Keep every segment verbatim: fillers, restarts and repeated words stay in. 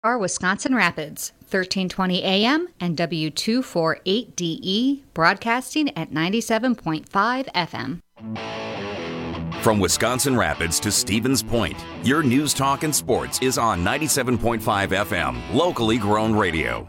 Our Wisconsin Rapids, thirteen twenty A M and W two forty-eight D E, broadcasting at ninety-seven point five F M. From Wisconsin Rapids to Stevens Point, your news, talk, and sports is on ninety-seven point five F M, locally grown radio.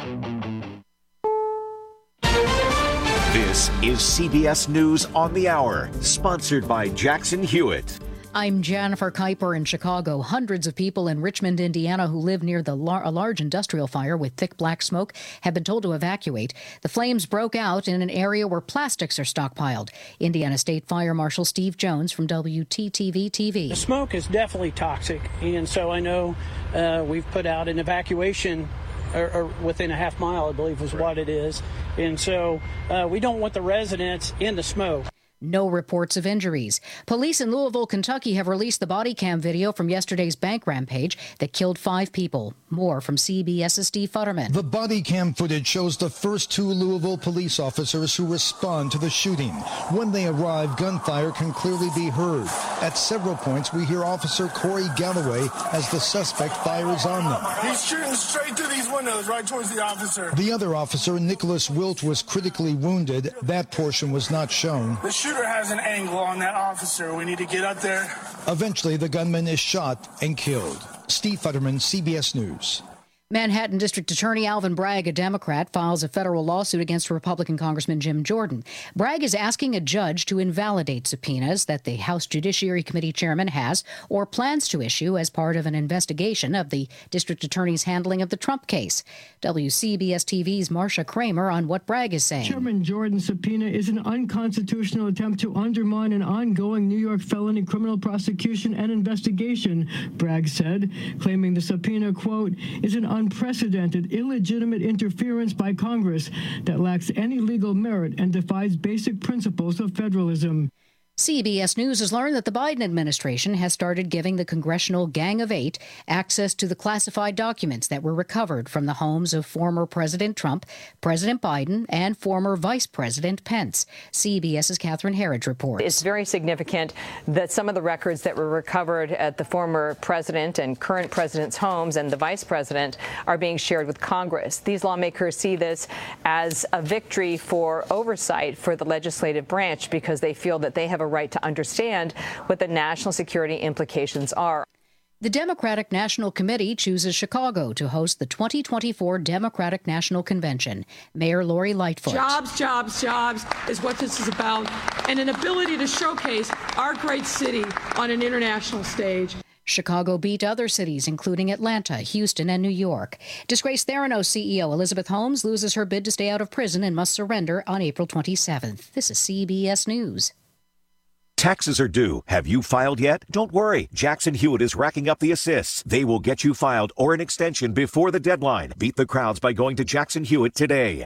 This is C B S News on the Hour, sponsored by Jackson Hewitt. I'm Jennifer Kuiper in Chicago. Hundreds of people in Richmond, Indiana, who live near the lar- a large industrial fire with thick black smoke have been told to evacuate. The flames broke out in an area where plastics are stockpiled. Indiana State Fire Marshal Steve Jones from W T T V T V. The smoke is definitely toxic, and so I know uh, we've put out an evacuation Or, or within a half mile, I believe was what it is. And so uh, we don't want the residents in the smoke. No reports of injuries. Police in Louisville, Kentucky have released the body cam video from yesterday's bank rampage that killed five people. More from CBS's Steve Futterman. The body cam footage shows the first two Louisville police officers who respond to the shooting. When they arrive, gunfire can clearly be heard. At several points, we hear Officer Corey Galloway as the suspect fires on them. He's shooting straight through these windows, right towards the officer. The other officer, Nicholas Wilt, was critically wounded. That portion was not shown. The shooter has an angle on that officer. We need to get up there. Eventually, the gunman is shot and killed. Steve Futterman, C B S News. Manhattan District Attorney Alvin Bragg, a Democrat, files a federal lawsuit against Republican Congressman Jim Jordan. Bragg is asking a judge to invalidate subpoenas that the House Judiciary Committee chairman has or plans to issue as part of an investigation of the district attorney's handling of the Trump case. W C B S T V's Marcia Kramer on what Bragg is saying. Chairman Jordan's subpoena is an unconstitutional attempt to undermine an ongoing New York felony criminal prosecution and investigation, Bragg said, claiming the subpoena, quote, is an unprecedented, illegitimate interference by Congress that lacks any legal merit and defies basic principles of federalism. C B S News has learned that the Biden administration has started giving the Congressional Gang of Eight access to the classified documents that were recovered from the homes of former President Trump, President Biden, and former Vice President Pence. CBS's Catherine Herridge reports. It's very significant that some of the records that were recovered at the former president and current president's homes and the vice president are being shared with Congress. These lawmakers see this as a victory for oversight for the legislative branch because they feel that they have a right to understand what the national security implications are. The Democratic National Committee chooses Chicago to host the twenty twenty-four Democratic National Convention. Mayor Lori Lightfoot. Jobs, jobs, jobs is what this is about, and an ability to showcase our great city on an international stage. Chicago beat other cities, including Atlanta, Houston, and New York. Disgraced Theranos C E O Elizabeth Holmes loses her bid to stay out of prison and must surrender on April twenty-seventh. This is C B S News. Taxes are due. Have you filed yet? Don't worry. Jackson Hewitt is racking up the assists. They will get you filed or an extension before the deadline. Beat the crowds by going to Jackson Hewitt today.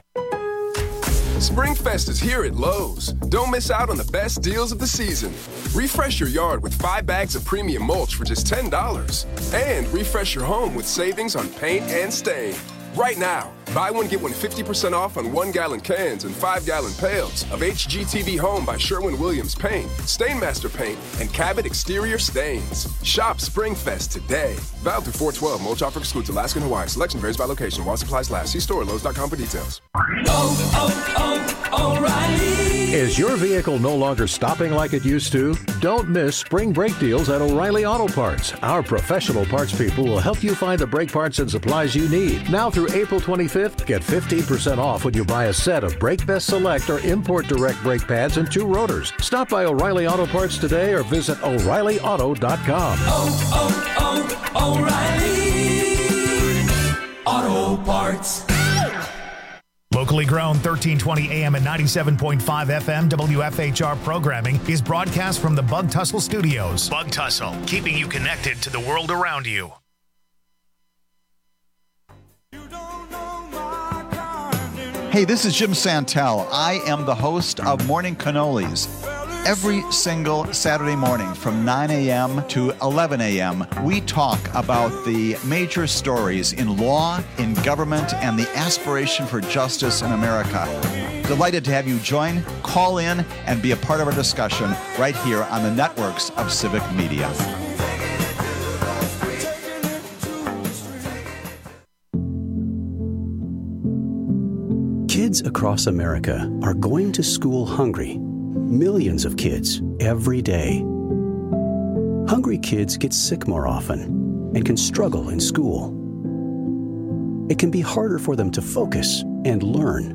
Springfest is here at Lowe's. Don't miss out on the best deals of the season. Refresh your yard with five bags of premium mulch for just ten dollars. And refresh your home with savings on paint and stain. Right now, buy one, get one fifty percent off on one-gallon cans and five-gallon pails of H G T V Home by Sherwin-Williams Paint, Stainmaster Paint, and Cabot Exterior Stains. Shop Springfest today. Valid through four twelve. Mulch offer excludes Alaska and Hawaii. Selection varies by location. While supplies last. See store at Lowe's dot com for details. Oh, oh, oh, O'Reilly. Is your vehicle no longer stopping like it used to? Don't miss spring brake deals at O'Reilly Auto Parts. Our professional parts people will help you find the brake parts and supplies you need. Now through April twenty-fifth, get fifteen percent off when you buy a set of Brake Best Select or Import Direct brake pads and two rotors. Stop by O'Reilly Auto Parts today or visit O'Reilly Auto dot com. Oh, oh, oh, O'Reilly Auto Parts. Locally grown, thirteen twenty A M and ninety-seven point five F M W F H R programming is broadcast from the Bug Tussle Studios. Bug Tussle, keeping you connected to the world around you. Hey, this is Jim Santel. I am the host of Morning Cannolis. Every single Saturday morning from nine A M to eleven A M, we talk about the major stories in law, in government, and the aspiration for justice in America. Delighted to have you join, call in, and be a part of our discussion right here on the networks of Civic Media. Kids across America are going to school hungry. Millions of kids every day. Hungry kids get sick more often and can struggle in school. It can be harder for them to focus and learn.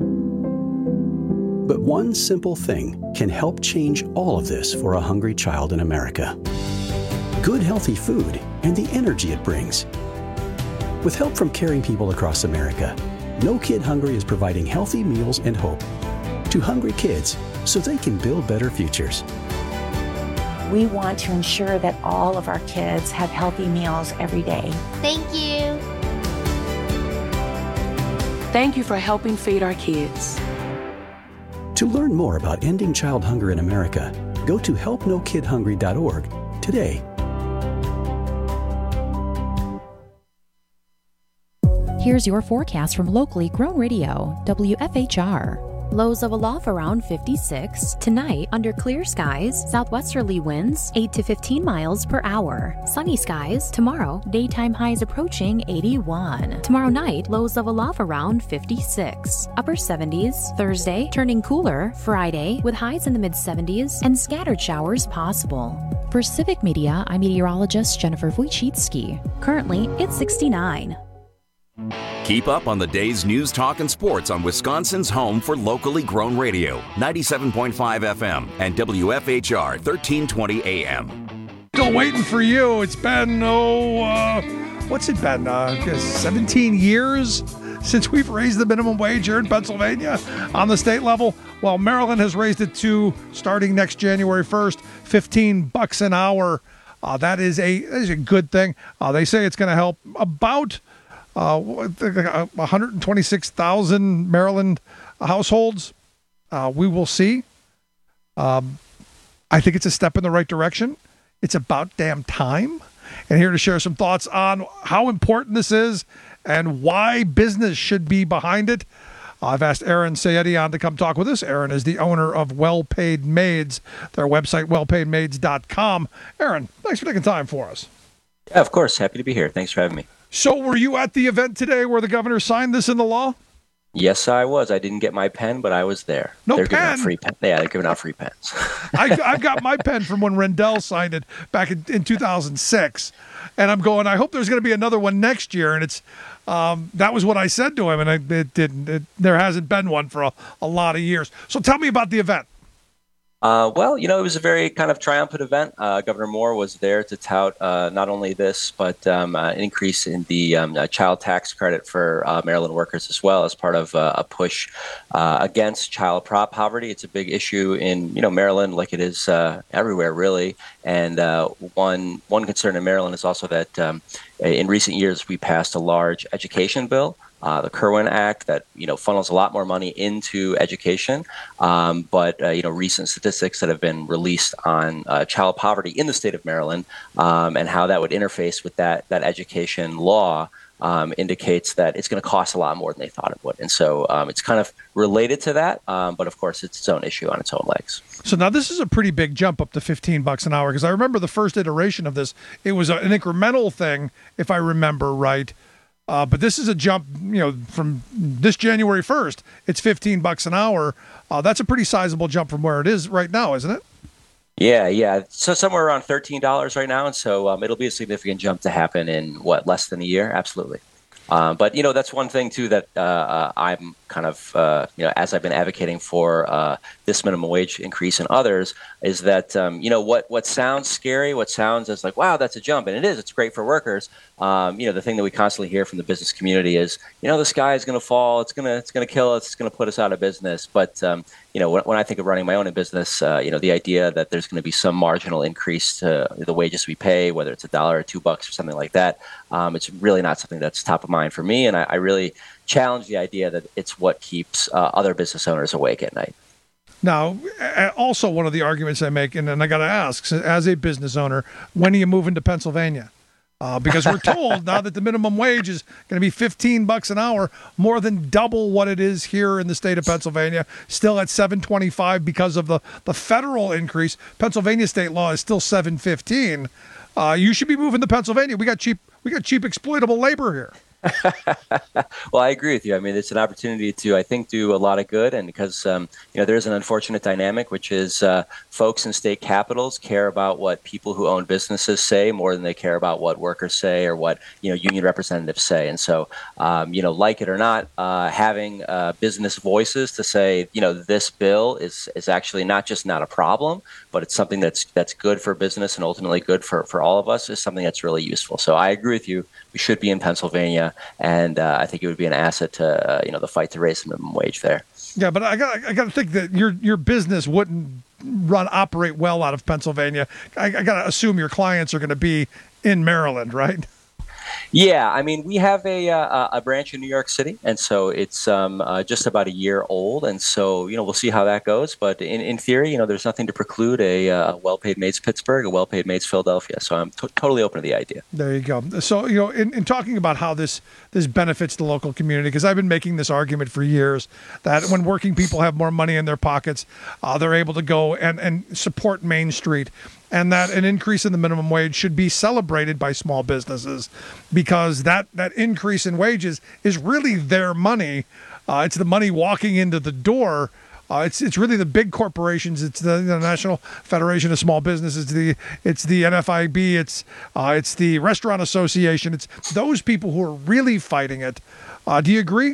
But one simple thing can help change all of this for a hungry child in America. Good, healthy food and the energy it brings. With help from caring people across America, No Kid Hungry is providing healthy meals and hope to hungry kids so they can build better futures. We want to ensure that all of our kids have healthy meals every day. Thank you. Thank you for helping feed our kids. To learn more about ending child hunger in America, go to help no kid hungry dot org today. Here's your forecast from locally grown radio, W F H R. Lows of aloft around fifty-six. Tonight, under clear skies, southwesterly winds eight to fifteen miles per hour. Sunny skies. Tomorrow, daytime highs approaching eighty-one. Tomorrow night, lows of aloft around fifty-six. Upper seventies. Thursday, turning cooler. Friday, with highs in the mid-seventies and scattered showers possible. For Civic Media, I'm meteorologist Jennifer Wojcicki. Currently, it's sixty-nine. Keep up on the day's news, talk, and sports on Wisconsin's home for locally grown radio, ninety-seven point five F M and W F H R thirteen twenty A M. Still waiting for you. It's been, oh, uh, what's it been, uh, seventeen years since we've raised the minimum wage here in Pennsylvania on the state level. Well, Maryland has raised it to, starting next January first, fifteen bucks an hour. Uh, that is a, that is a good thing. Uh, they say it's going to help about Uh, one hundred twenty-six thousand Maryland households. Uh, we will see. Um, I think it's a step in the right direction. It's about damn time. And here to share some thoughts on how important this is and why business should be behind it, I've asked Aaron Sayedi on to come talk with us. Aaron is the owner of Well Paid Maids, their website, well paid maids dot com. Aaron, thanks for taking time for us. Yeah, of course. Happy to be here. Thanks for having me. So were you at the event today where the governor signed this into law? Yes, I was. I didn't get my pen, but I was there. No they're pen? Giving out free pen. Yeah, they're giving out free pens. I, I've got my pen from when Rendell signed it back in, in two thousand six. And I'm going, I hope there's going to be another one next year. And it's um, that was what I said to him, and I, it didn't. It, there hasn't been one for a, a lot of years. So tell me about the event. Uh, well, you know, it was a very kind of triumphant event. Uh, Governor Moore was there to tout uh, not only this, but um, uh, an increase in the um, uh, child tax credit for uh, Maryland workers as well, as part of uh, a push uh, against child prop poverty. It's a big issue in, you know, Maryland, like it is uh, everywhere, really. And uh, one one concern in Maryland is also that um, in recent years we passed a large education bill. Uh, the Kerwin Act that, you know, funnels a lot more money into education. Um, but, uh, you know, recent statistics that have been released on uh, child poverty in the state of Maryland um, and how that would interface with that, that education law um, indicates that it's going to cost a lot more than they thought it would. And so um, it's kind of related to that. Um, but, of course, it's its own issue on its own legs. So now this is a pretty big jump up to fifteen bucks an hour, because I remember the first iteration of this. It was a, an incremental thing, if I remember right. Uh, but this is a jump, you know, from this January first, it's fifteen bucks an hour. Uh, that's a pretty sizable jump from where it is right now, isn't it? Yeah, yeah. So somewhere around thirteen dollars right now. And so um, it'll be a significant jump to happen in, what, less than a year? Absolutely. Um, but, you know, that's one thing, too, that uh, uh, I'm kind of, uh, you know, as I've been advocating for uh, this minimum wage increase and others, is that, um, you know, what, what sounds scary, what sounds as like, wow, that's a jump. And it is. It's great for workers. Um, you know, the thing that we constantly hear from the business community is, you know, the sky is going to fall. It's going to it's going to kill us. It's going to put us out of business. But, um, you know, when, when I think of running my own business, uh, you know, the idea that there's going to be some marginal increase to the wages we pay, whether it's a dollar or two bucks or something like that, um, it's really not something that's top of mind for me. And I, I really challenge the idea that it's what keeps uh, other business owners awake at night. Now, also one of the arguments I make, and, and I got to ask, as a business owner, when are you moving to Pennsylvania? Uh, because we're told now that the minimum wage is going to be fifteen bucks an hour, more than double what it is here in the state of Pennsylvania, still at seven twenty-five because of the, the federal increase. Pennsylvania state law is still seven fifteen. Uh, you should be moving to Pennsylvania. We got cheap we got cheap exploitable labor here. Well, I agree with you. I mean, it's an opportunity to, I think, do a lot of good. And because, um, you know, there's an unfortunate dynamic, which is uh, folks in state capitals care about what people who own businesses say more than they care about what workers say or what, you know, union representatives say. And so, um, you know, like it or not, uh, having uh, business voices to say, you know, this bill is, is actually not just not a problem, but it's something that's that's good for business and ultimately good for, for all of us is something that's really useful. So I agree with you. We should be in Pennsylvania, and uh, I think it would be an asset to uh, you know the fight to raise the minimum wage there. Yeah, but I got I got to think that your your business wouldn't run operate well out of Pennsylvania. I, I got to assume your clients are going to be in Maryland, right? Yeah, I mean, we have a uh, a branch in New York City, and so it's um, uh, just about a year old, and so you know we'll see how that goes. But in, in theory, you know, there's nothing to preclude a uh, well-paid Maids Pittsburgh, a well-paid Maids Philadelphia. So I'm t- totally open to the idea. There you go. So you know, in, in talking about how this this benefits the local community, because I've been making this argument for years that when working people have more money in their pockets, uh, they're able to go and and support Main Street. And that an increase in the minimum wage should be celebrated by small businesses because that, that increase in wages is really their money. Uh, it's the money walking into the door. Uh, it's it's really the big corporations. It's the, the National Federation of Small Businesses. It's the it's the N F I B. It's uh, it's the Restaurant Association. It's those people who are really fighting it. Uh, do you agree?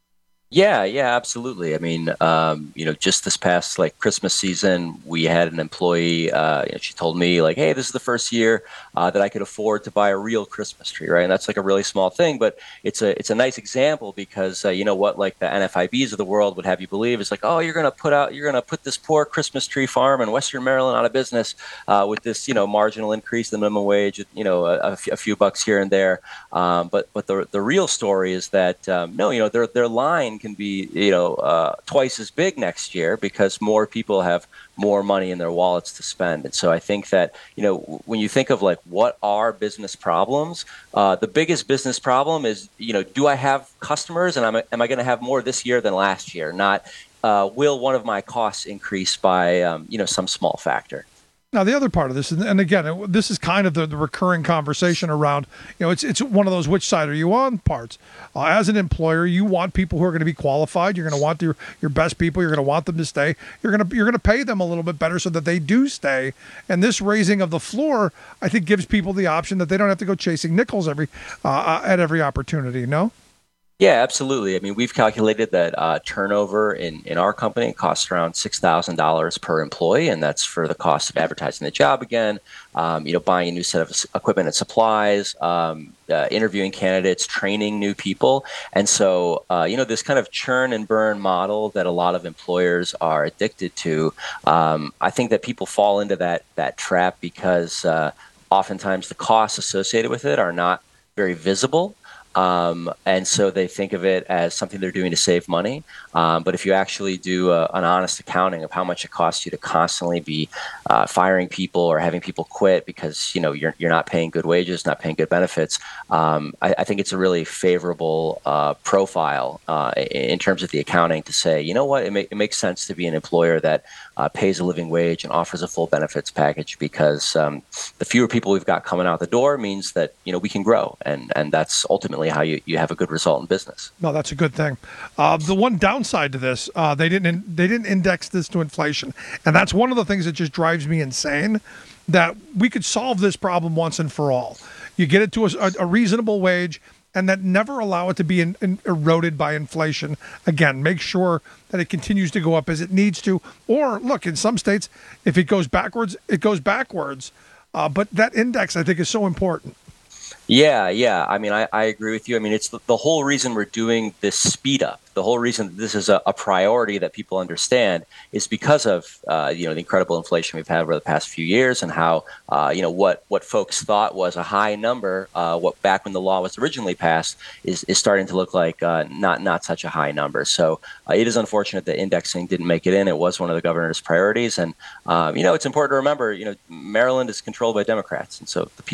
Yeah, yeah, absolutely. I mean, um, you know, just this past like Christmas season, we had an employee. Uh, you know, she told me like, "Hey, this is the first year uh, that I could afford to buy a real Christmas tree." Right, and that's like a really small thing, but it's a it's a nice example because uh, you know what, like the N F I Bs of the world would have you believe is like, "Oh, you're gonna put out, you're gonna put this poor Christmas tree farm in Western Maryland out of business uh, with this you know marginal increase in the minimum wage, you know, a, a, f- a few bucks here and there." Um, but but the the real story is that um, no, you know, their their line can be, you know, uh, twice as big next year because more people have more money in their wallets to spend. And so I think that, you know, when you think of like what are business problems, uh, the biggest business problem is, you know, do I have customers and I'm, am I going to have more this year than last year? Not uh, will one of my costs increase by, um, you know, some small factor. Now, the other part of this, and again, this is kind of the, the recurring conversation around, you know, it's it's one of those which side are you on parts. Uh, as an employer, you want people who are going to be qualified. You're going to want your, your best people. You're going to want them to stay. You're going to you're going to pay them a little bit better so that they do stay. And this raising of the floor, I think, gives people the option that they don't have to go chasing nickels every uh, at every opportunity. No. Yeah, absolutely. I mean, we've calculated that uh, turnover in, in our company costs around six thousand dollars per employee, and that's for the cost of advertising the job again, um, you know, buying a new set of equipment and supplies, um, uh, interviewing candidates, training new people. And so, uh, you know, this kind of churn and burn model that a lot of employers are addicted to, um, I think that people fall into that, that trap because uh, oftentimes the costs associated with it are not very visible. Um, and so they think of it as something they're doing to save money. Um, but if you actually do a, an honest accounting of how much it costs you to constantly be uh, firing people or having people quit because, you know, you're you're not paying good wages, not paying good benefits, um, I, I think it's a really favorable uh, profile uh, in terms of the accounting to say, you know what, it, may, it makes sense to be an employer that uh, pays a living wage and offers a full benefits package because um, the fewer people we've got coming out the door means that, you know, we can grow. And, and that's ultimately how you, you have a good result in business. No, that's a good thing. Uh, the one downside to this, uh, they didn't in, they didn't index this to inflation, and that's one of the things that just drives me insane. That we could solve this problem once and for all. You get it to a, a reasonable wage, and that never allow it to be in, in, eroded by inflation. Again, make sure that it continues to go up as it needs to. Or look, in some states, if it goes backwards, it goes backwards. Uh, but that index, I think, is so important. Yeah, yeah. I mean, I, I agree with you. I mean, it's the, the whole reason we're doing this speed up. The whole reason this is a, a priority that people understand is because of, uh, you know, the incredible inflation we've had over the past few years and how, uh, you know, what, what folks thought was a high number, uh, what back when the law was originally passed is, is starting to look like uh, not not such a high number. So uh, it is unfortunate that indexing didn't make it in. It was one of the governor's priorities. And, um, you know, it's important to remember, you know, Maryland is controlled by Democrats. And so the people that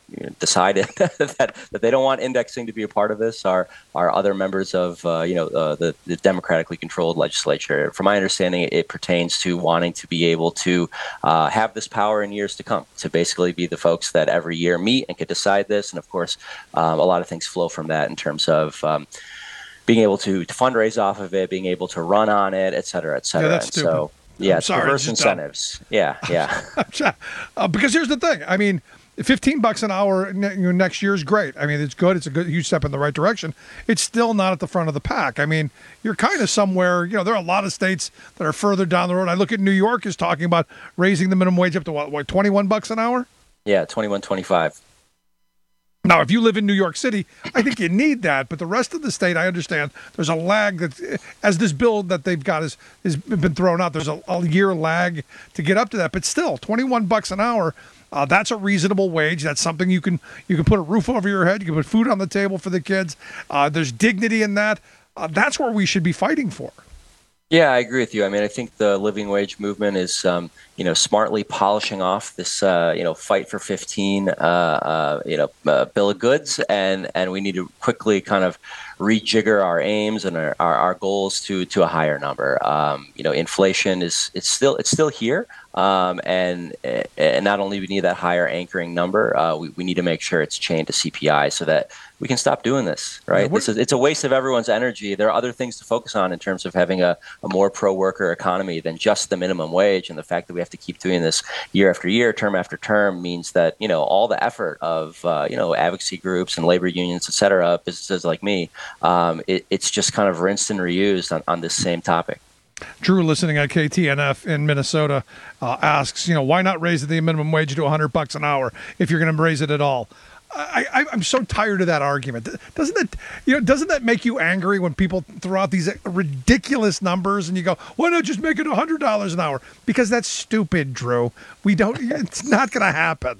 you know, decided that, that they don't want indexing to be a part of this are are other members of uh, you know uh, the, the democratically controlled legislature. From my understanding, it, it pertains to wanting to be able to uh, have this power in years to come, to basically be the folks that every year meet and could decide this. And of course, um, a lot of things flow from that in terms of um, being able to, to fundraise off of it, being able to run on it, et cetera, et cetera. Yeah, that's and stupid. So, yeah, it's sorry, perverse just, incentives. Uh, yeah, yeah. uh, because here's the thing. I mean, fifteen bucks an hour ne- you know, next year is great. I mean, it's good. It's a good huge step in the right direction. It's still not at the front of the pack. I mean, you're kind of somewhere, you know, there are a lot of states that are further down the road. I look at New York is talking about raising the minimum wage up to what, what twenty-one bucks an hour? Yeah, twenty-one, twenty-five. Now, if you live in New York City, I think you need that. But the rest of the state, I understand there's a lag that, as this bill that they've got is has been thrown out, there's a, a year lag to get up to that. But still, twenty-one bucks an hour, uh, that's a reasonable wage. That's something you can you can put a roof over your head. You can put food on the table for the kids. Uh, there's dignity in that. Uh, that's where we should be fighting for. Yeah, I agree with you. I mean, I think the living wage movement is, um, you know, smartly polishing off this, uh, you know, fight for fifteen, uh, uh, you know, uh, bill of goods, and and we need to quickly kind of rejigger our aims and our, our, our goals to to a higher number. Um, you know, inflation is it's still it's still here, um, and and not only we need that higher anchoring number, uh, we we need to make sure it's chained to C P I so that we can stop doing this. Right? Yeah, this is it's a waste of everyone's energy. There are other things to focus on in terms of having a, a more pro-worker economy than just the minimum wage, and the fact that we have to keep doing this year after year, term after term, means that, you know, all the effort of, uh, you know, advocacy groups and labor unions, et cetera, businesses like me, um, it, it's just kind of rinsed and reused on, on this same topic. Drew, listening at K T N F in Minnesota, uh, asks, you know, why not raise the minimum wage to one hundred bucks an hour if you're going to raise it at all? I, I, I'm so tired of that argument. Doesn't it, you know, doesn't that make you angry when people throw out these ridiculous numbers and you go, why not just make it one hundred dollars an hour? Because that's stupid, Drew. We don't, it's not going to happen.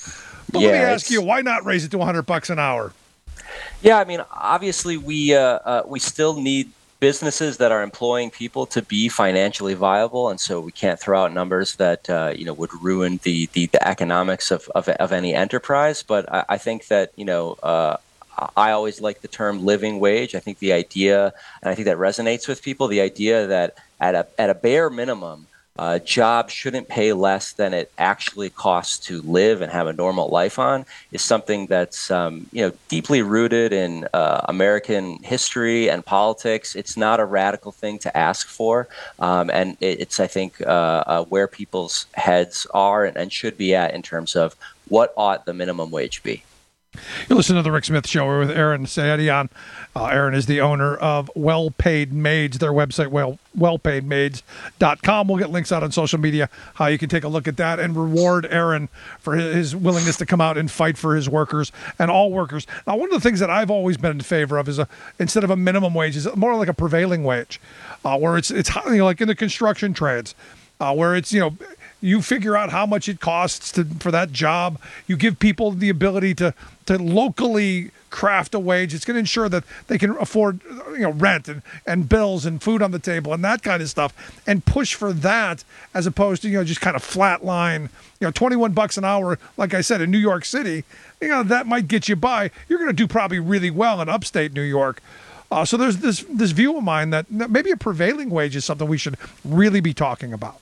But yeah, let me ask you, why not raise it to one hundred bucks an hour? Yeah, I mean, obviously we, uh, uh, we still need businesses that are employing people to be financially viable, and so we can't throw out numbers that uh, you know would ruin the the, the economics of, of of any enterprise. But I, I think that you know uh, I always like the term living wage. I think the idea, and I think that resonates with people, the idea that at a at a bare minimum, a job shouldn't pay less than it actually costs to live and have a normal life on, is something that's um, you know deeply rooted in uh, American history and politics. It's not a radical thing to ask for, um, and it, it's I think uh, uh, where people's heads are and, and should be at in terms of what ought the minimum wage be. You listen to the Rick Smith Show. We're with Aaron Sayedian. Uh, Aaron is the owner of Well Paid Maids, their website, well, well paid maids dot com. We'll get links out on social media, how you can take a look at that and reward Aaron for his, his willingness to come out and fight for his workers and all workers. Now, one of the things that I've always been in favor of is, a, instead of a minimum wage, is more like a prevailing wage, uh, where it's, it's you know, like in the construction trades, uh, where it's, you know, you figure out how much it costs to, for that job. You give people the ability to to locally craft a wage. It's going to ensure that they can afford, you know, rent and, and bills and food on the table and that kind of stuff, and push for that as opposed to, you know, just kind of flat line, you know, twenty-one bucks an hour. Like I said, in New York City, you know, that might get you by. You're going to do probably really well in upstate New York. Uh, so there's this this view of mine that maybe a prevailing wage is something we should really be talking about.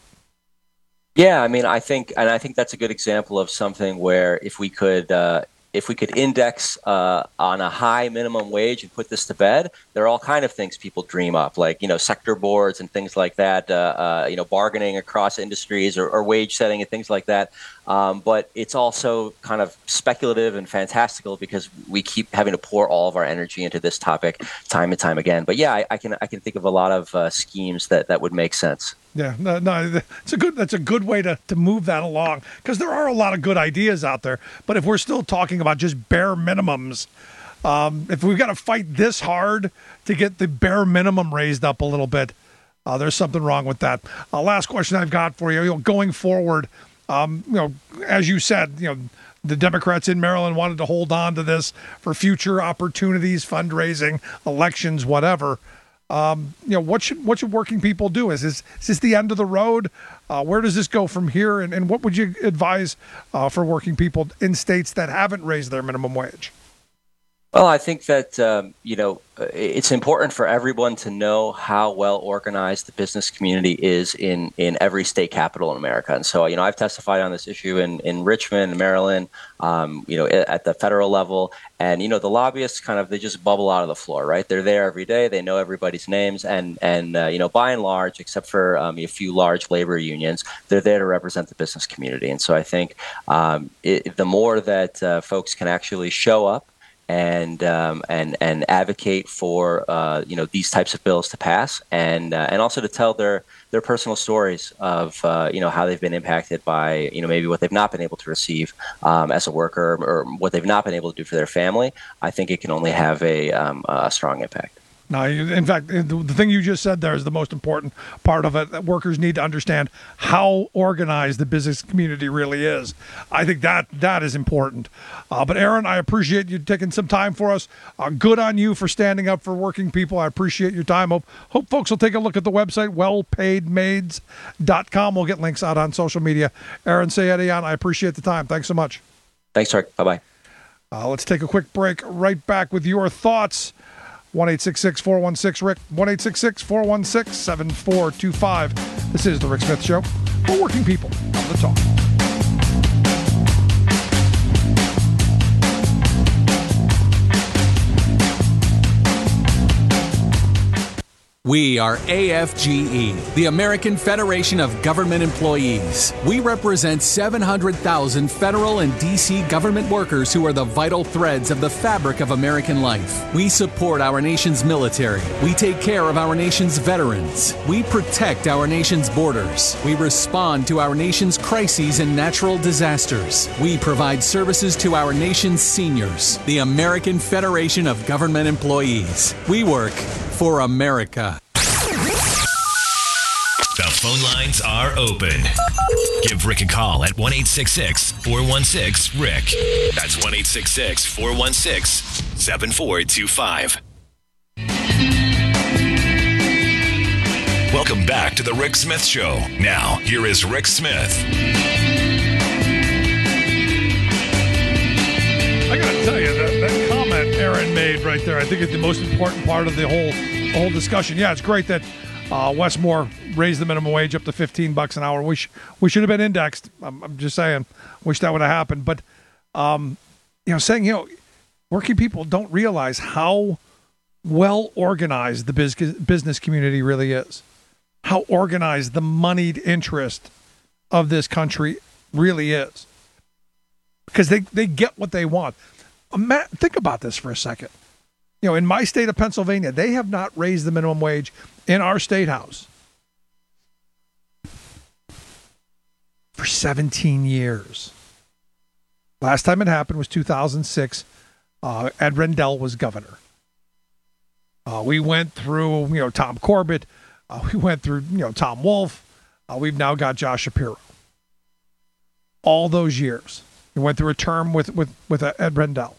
Yeah, I mean, I think, and I think that's a good example of something where if we could, uh, if we could index uh, on a high minimum wage and put this to bed, there are all kind of things people dream up, like, you know, sector boards and things like that, uh, uh, you know, bargaining across industries or, or wage setting and things like that. Um, but it's also kind of speculative and fantastical because we keep having to pour all of our energy into this topic time and time again. But yeah, I, I can I can think of a lot of uh, schemes that, that would make sense. Yeah, no, no, it's a good. That's a good way to, to move that along, because there are a lot of good ideas out there. But if we're still talking about just bare minimums, um, if we've got to fight this hard to get the bare minimum raised up a little bit, uh, there's something wrong with that. Uh, last question I've got for you. You know, going forward, um, you know, as you said, you know, the Democrats in Maryland wanted to hold on to this for future opportunities, fundraising, elections, whatever. Um, you know, what should what should working people do? Is this, is this the end of the road? Uh, where does this go from here? And, and what would you advise uh, for working people in states that haven't raised their minimum wage? Well, I think that, um, you know, it's important for everyone to know how well organized the business community is in, in every state capital in America. And so, you know, I've testified on this issue in, in Richmond, Maryland, um, you know, at the federal level. And, you know, the lobbyists kind of, they just bubble out of the floor, right? They're there every day. They know everybody's names. And, and uh, you know, by and large, except for um, a few large labor unions, they're there to represent the business community. And so I think um, it, the more that uh, folks can actually show up and um, and and advocate for uh, you know these types of bills to pass, and uh, and also to tell their their personal stories of uh, you know how they've been impacted by you know maybe what they've not been able to receive um, as a worker, or what they've not been able to do for their family. I think it can only have a um, a strong impact. No, in fact, the thing you just said there is the most important part of it. That workers need to understand how organized the business community really is. I think that that is important. Uh, but Aaron, I appreciate you taking some time for us. Uh, good on you for standing up for working people. I appreciate your time. Hope, hope folks will take a look at the website, well paid maids dot com. We'll get links out on social media. Aaron Sayedian, I appreciate the time. Thanks so much. Thanks, Rick. Bye-bye. Uh, let's take a quick break. Right back with your thoughts. one eight six six, four one six, Rick, one eight six six, four one six, seven four two five. This is The Rick Smith Show for working people on the talk. We are A F G E, the American Federation of Government Employees. We represent seven hundred thousand federal and D C government workers who are the vital threads of the fabric of American life. We support our nation's military. We take care of our nation's veterans. We protect our nation's borders. We respond to our nation's crises and natural disasters. We provide services to our nation's seniors. The American Federation of Government Employees. We work for America. The phone lines are open. Give Rick a call at one eight six six, four one six, Rick. That's one eight six six, four one six, seven four two five. Welcome back to The Rick Smith Show. Now, here is Rick Smith. I got to tell you, that, that comment Aaron made right there, I think it's the most important part of the whole the whole discussion. Yeah, it's great that uh, Wes Moore raised the minimum wage up to fifteen bucks an hour. We, sh- we should have been indexed. I'm, I'm just saying. Wish that would have happened. But, um, you know, saying, you know, working people don't realize how well organized the biz- business community really is. How organized the moneyed interest of this country really is. Because they, they get what they want. Matt, think about this for a second. You know, in my state of Pennsylvania, they have not raised the minimum wage in our state house for seventeen years. Last time it happened was two thousand six. Uh, Ed Rendell was governor. Uh, we went through, you know, Tom Corbett. Uh, we went through, you know, Tom Wolf. Uh, we've now got Josh Shapiro. All those years. We went through a term with, with, with Ed Rendell.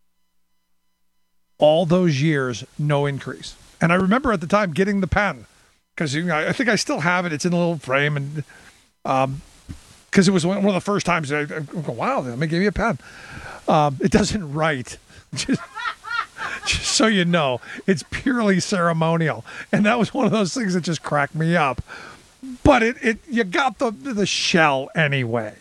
All those years, no increase. And I remember at the time getting the pen because you know, I think I still have it. It's in a little frame. And um, because it was one of the first times I, I go, wow, let me give you a pen. Um, it doesn't write. Just, just so you know, it's purely ceremonial. And that was one of those things that just cracked me up. But it, it you got the the shell anyway.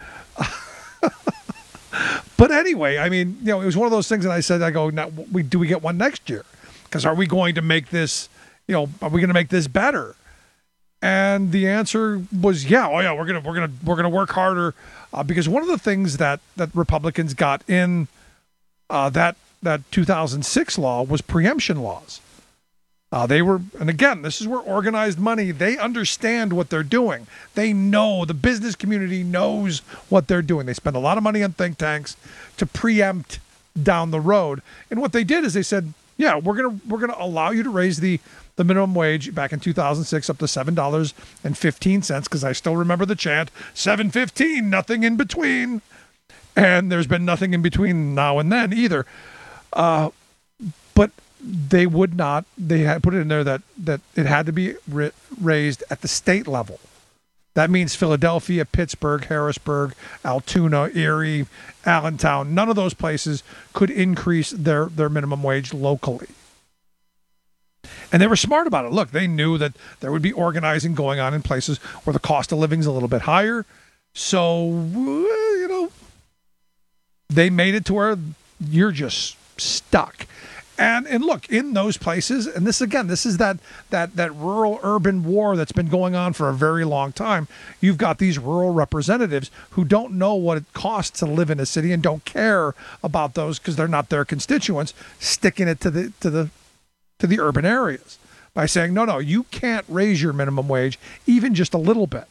But anyway, I mean, you know, it was one of those things that I said, I go, now, we do we get one next year? Because are we going to make this, you know, are we going to make this better? And the answer was, yeah, oh yeah, we're gonna we're gonna we're gonna work harder uh, because one of the things that that Republicans got in uh, that that two thousand six law was preemption laws. Uh, they were, and again, this is where organized money, they understand what they're doing. They know, the business community knows what they're doing. They spend a lot of money on think tanks to preempt down the road. And what they did is they said, yeah, we're going to we're gonna allow you to raise the, the minimum wage back in two thousand six up to seven dollars and fifteen cents, because I still remember the chant, seven fifteen, nothing in between. And there's been nothing in between now and then either. Uh, but they would not, they had put it in there that, that it had to be ri- raised at the state level. That means Philadelphia, Pittsburgh, Harrisburg, Altoona, Erie, Allentown. None of those places could increase their, their minimum wage locally. And they were smart about it. Look, they knew that there would be organizing going on in places where the cost of living is a little bit higher. So, you know, they made it to where you're just stuck. And and look, in those places, and this again, this is that that that rural-urban war that's been going on for a very long time. You've got these rural representatives who don't know what it costs to live in a city and don't care about those because they're not their constituents, sticking it to the to the to the urban areas by saying, no, no, you can't raise your minimum wage even just a little bit.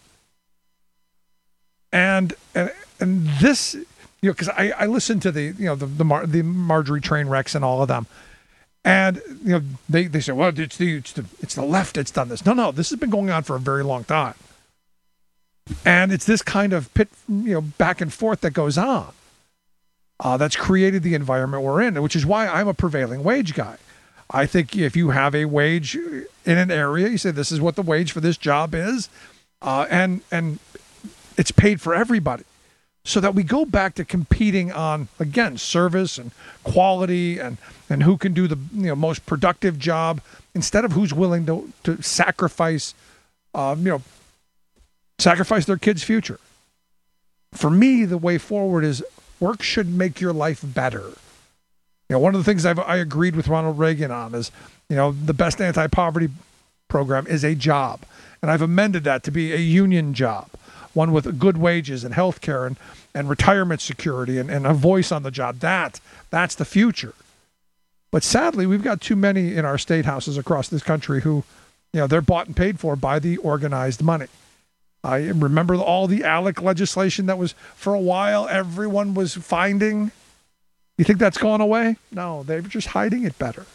And and and this, you know, because I I listened to the you know the the, Mar- the Marjorie Trainwrecks and all of them. And you know they, they say, well, it's the, it's the it's the left that's done this. No, no, this has been going on for a very long time, and it's this kind of pit, you know, back and forth that goes on uh, that's created the environment we're in, which is why I'm a prevailing wage guy. I think if you have a wage in an area, you say this is what the wage for this job is, uh, and and it's paid for everybody. So that we go back to competing on, again, service and quality and, and who can do the you know most productive job instead of who's willing to to sacrifice, uh, you know, sacrifice their kids' future. For me, the way forward is work should make your life better. You know, one of the things I've, I agreed with Ronald Reagan on is, you know, the best anti-poverty program is a job, and I've amended that to be a union job. One with good wages and health care and, and retirement security and, and a voice on the job. That, that's the future. But sadly, we've got too many in our state houses across this country who, you know, they're bought and paid for by the organized money. I remember all the ALEC legislation that was, for a while, everyone was finding. You think that's gone away? No, they're just hiding it better.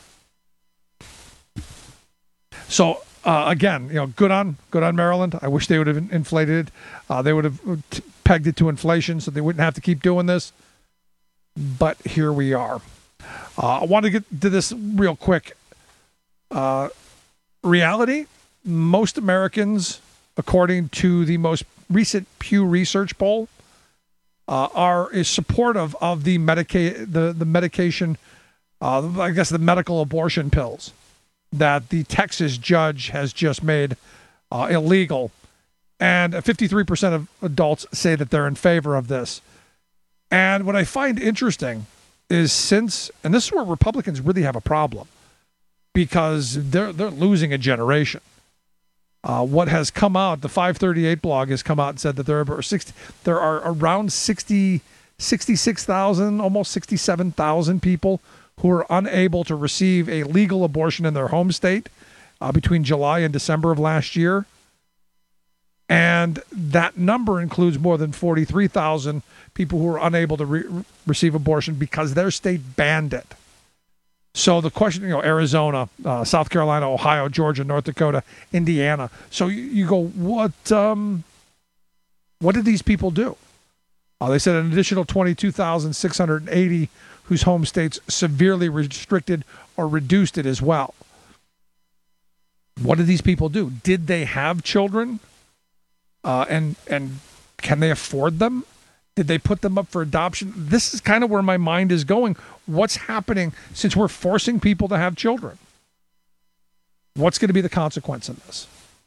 So, Uh, again, you know, good on good on Maryland. I wish they would have inflated it. Uh, they would have t- pegged it to inflation so they wouldn't have to keep doing this. But here we are. Uh, I want to get to this real quick. Uh, reality, most Americans, according to the most recent Pew Research poll, uh, are is supportive of the medica- the, the medication, uh, I guess the medical abortion pills that the Texas judge has just made uh, illegal. And fifty-three percent of adults say that they're in favor of this. And what I find interesting is since, and this is where Republicans really have a problem, because they're they're losing a generation. Uh, what has come out, the five thirty-eight blog has come out and said that there are sixty, there are around sixty, sixty-six thousand, almost sixty-seven thousand people who are unable to receive a legal abortion in their home state uh, between July and December of last year. And that number includes more than forty-three thousand people who are unable to re- receive abortion because their state banned it. So the question, you know, Arizona, uh, South Carolina, Ohio, Georgia, North Dakota, Indiana. So you, you go, what, um, what did these people do? Uh, they said an additional twenty-two thousand six hundred eighty whose home states severely restricted or reduced it as well. What did these people do? Did they have children? Uh, and and can they afford them? Did they put them up for adoption? This is kind of where my mind is going. What's happening since we're forcing people to have children? What's going to be the consequence of this?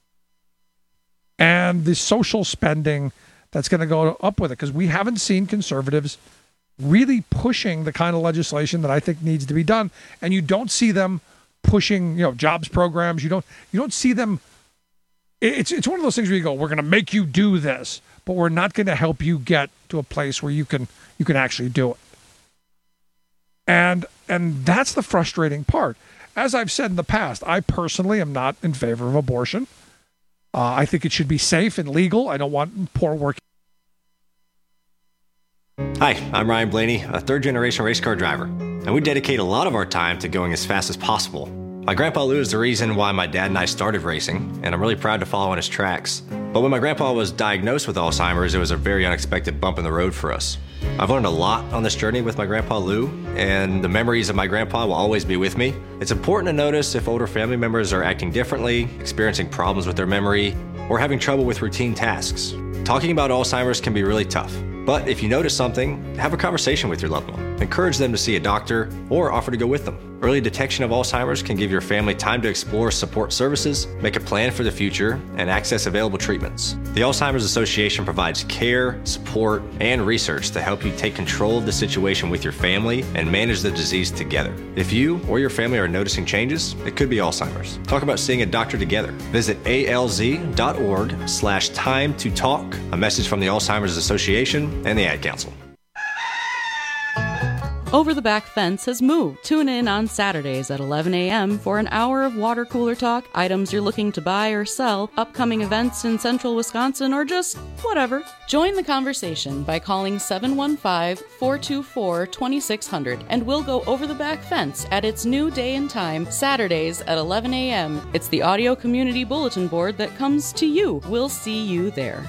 And the social spending that's going to go up with it, because we haven't seen conservatives really pushing the kind of legislation that I think needs to be done. And you don't see them pushing, you know, jobs programs. You don't you don't see them. It's it's one of those things where you go, we're going to make you do this, but we're not going to help you get to a place where you can you can actually do it. And and that's the frustrating part. As I've said in the past, I personally am not in favor of abortion. Uh, I think it should be safe and legal. I don't want poor working. Hi, I'm Ryan Blaney, a third-generation race car driver, and we dedicate a lot of our time to going as fast as possible. My grandpa Lou is the reason why my dad and I started racing, and I'm really proud to follow in his tracks. But when my grandpa was diagnosed with Alzheimer's, it was a very unexpected bump in the road for us. I've learned a lot on this journey with my grandpa Lou, and the memories of my grandpa will always be with me. It's important to notice if older family members are acting differently, experiencing problems with their memory, or having trouble with routine tasks. Talking about Alzheimer's can be really tough, but if you notice something, have a conversation with your loved one. Encourage them to see a doctor or offer to go with them. Early detection of Alzheimer's can give your family time to explore support services, make a plan for the future, and access available treatments. The Alzheimer's Association provides care, support, and research to help you take control of the situation with your family and manage the disease together. If you or your family are noticing changes, it could be Alzheimer's. Talk about seeing a doctor together. Visit alz.org slash time to talk. A message from the Alzheimer's Association and the Ad Council. Over the Back Fence has moved. Tune in on Saturdays at eleven a.m. for an hour of water cooler talk, items you're looking to buy or sell, upcoming events in central Wisconsin, or just whatever. Join the conversation by calling seven one five, four two four, two six zero zero and we'll go over the back fence at its new day and time, Saturdays at eleven a.m. It's the audio community bulletin board that comes to you. We'll see you there.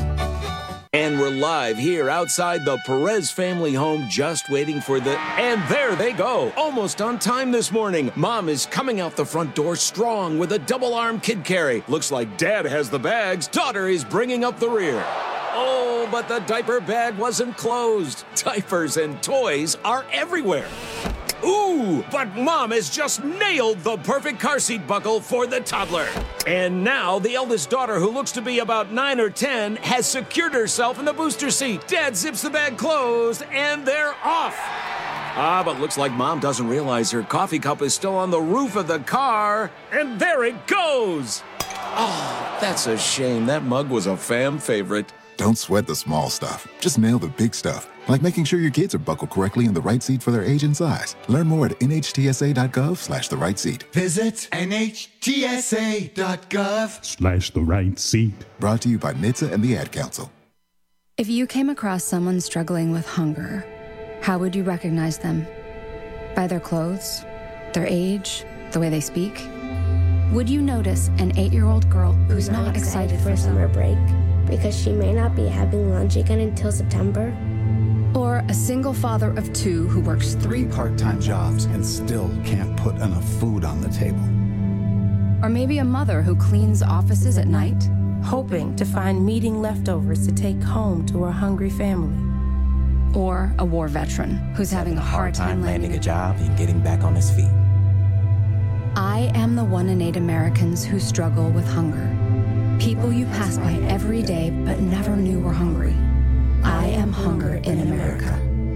And we're live here outside the Perez family home, just waiting for the... And there they go, almost on time this morning. Mom is coming out the front door strong with a double-arm kid carry. Looks like Dad has the bags. Daughter is bringing up the rear. Oh, but the diaper bag wasn't closed. Diapers and toys are everywhere. Ooh, but Mom has just nailed the perfect car seat buckle for the toddler. And now the eldest daughter, who looks to be about nine or ten, has secured herself in the booster seat. Dad zips the bag closed, and they're off. Ah, but looks like Mom doesn't realize her coffee cup is still on the roof of the car. And there it goes. Oh, that's a shame. That mug was a fam favorite. Don't sweat the small stuff. Just nail the big stuff, like making sure your kids are buckled correctly in the right seat for their age and size. Learn more at nhtsa.gov slash the right seat. Visit nhtsa.gov Slash the right seat. Brought to you by N H T S A and the Ad Council. If you came across someone struggling with hunger, how would you recognize them? By their clothes, their age, the way they speak? Would you notice an eight-year-old girl who's not, not excited, excited for summer break? Because she may not be having lunch again until September. Or a single father of two who works three part-time jobs and still can't put enough food on the table. Or maybe a mother who cleans offices at night, hoping to find meeting leftovers to take home to her hungry family. Or a war veteran who's having a hard time landing a job and getting back on his feet. I am the one in eight Americans who struggle with hunger. People you pass by every day but never knew were hungry. I am hunger in America.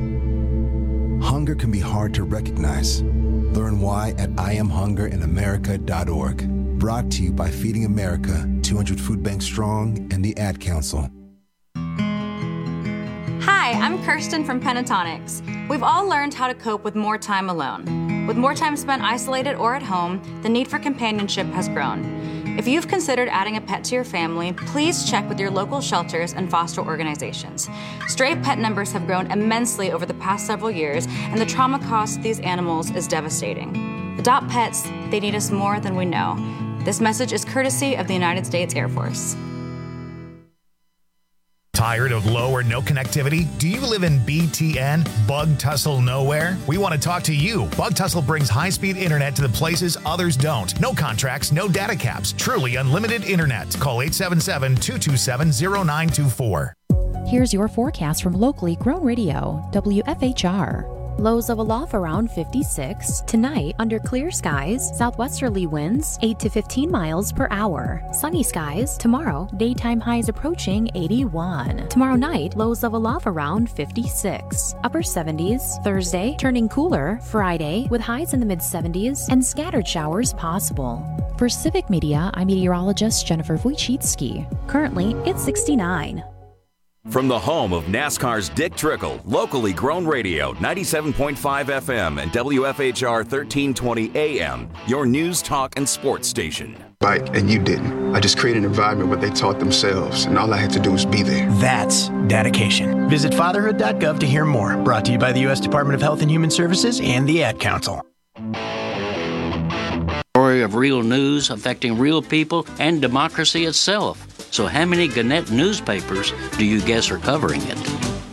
Hunger can be hard to recognize. Learn why at I am hunger in america dot org. Brought to you by Feeding America, two hundred Food Banks Strong, and the Ad Council. Hi, I'm Kirsten from Pentatonics. We've all learned how to cope with more time alone. With more time spent isolated or at home, the need for companionship has grown. If you've considered adding a pet to your family, please check with your local shelters and foster organizations. Stray pet numbers have grown immensely over the past several years, and the trauma cost to these animals is devastating. Adopt pets, they need us more than we know. This message is courtesy of the United States Air Force. Tired of low or no connectivity? Do you live in B T N, Bug Tussle Nowhere? We want to talk to you. Bug Tussle brings high-speed internet to the places others don't. No contracts, no data caps. Truly unlimited internet. Call eight seven seven, two two seven, zero nine two four. Here's your forecast from locally grown radio, W F H R. Lows of aloft around fifty-six. Tonight, under clear skies, southwesterly winds eight to fifteen miles per hour. Sunny skies. Tomorrow, daytime highs approaching eighty-one. Tomorrow night, lows of aloft around fifty-six. Upper seventies. Thursday, turning cooler. Friday, with highs in the mid-seventies and scattered showers possible. For Civic Media, I'm meteorologist Jennifer Wojcicki. Currently, it's sixty-nine. From the home of NASCAR's Dick Trickle, locally grown radio, ninety-seven point five F M and W F H R thirteen twenty A M, your news, talk, and sports station. Bike, and you didn't. I just created an environment where they taught themselves, and all I had to do was be there. That's dedication. Visit fatherhood dot gov to hear more. Brought to you by the U S Department of Health and Human Services and the Ad Council. Story of real news affecting real people and democracy itself. So how many Gannett newspapers do you guess are covering it?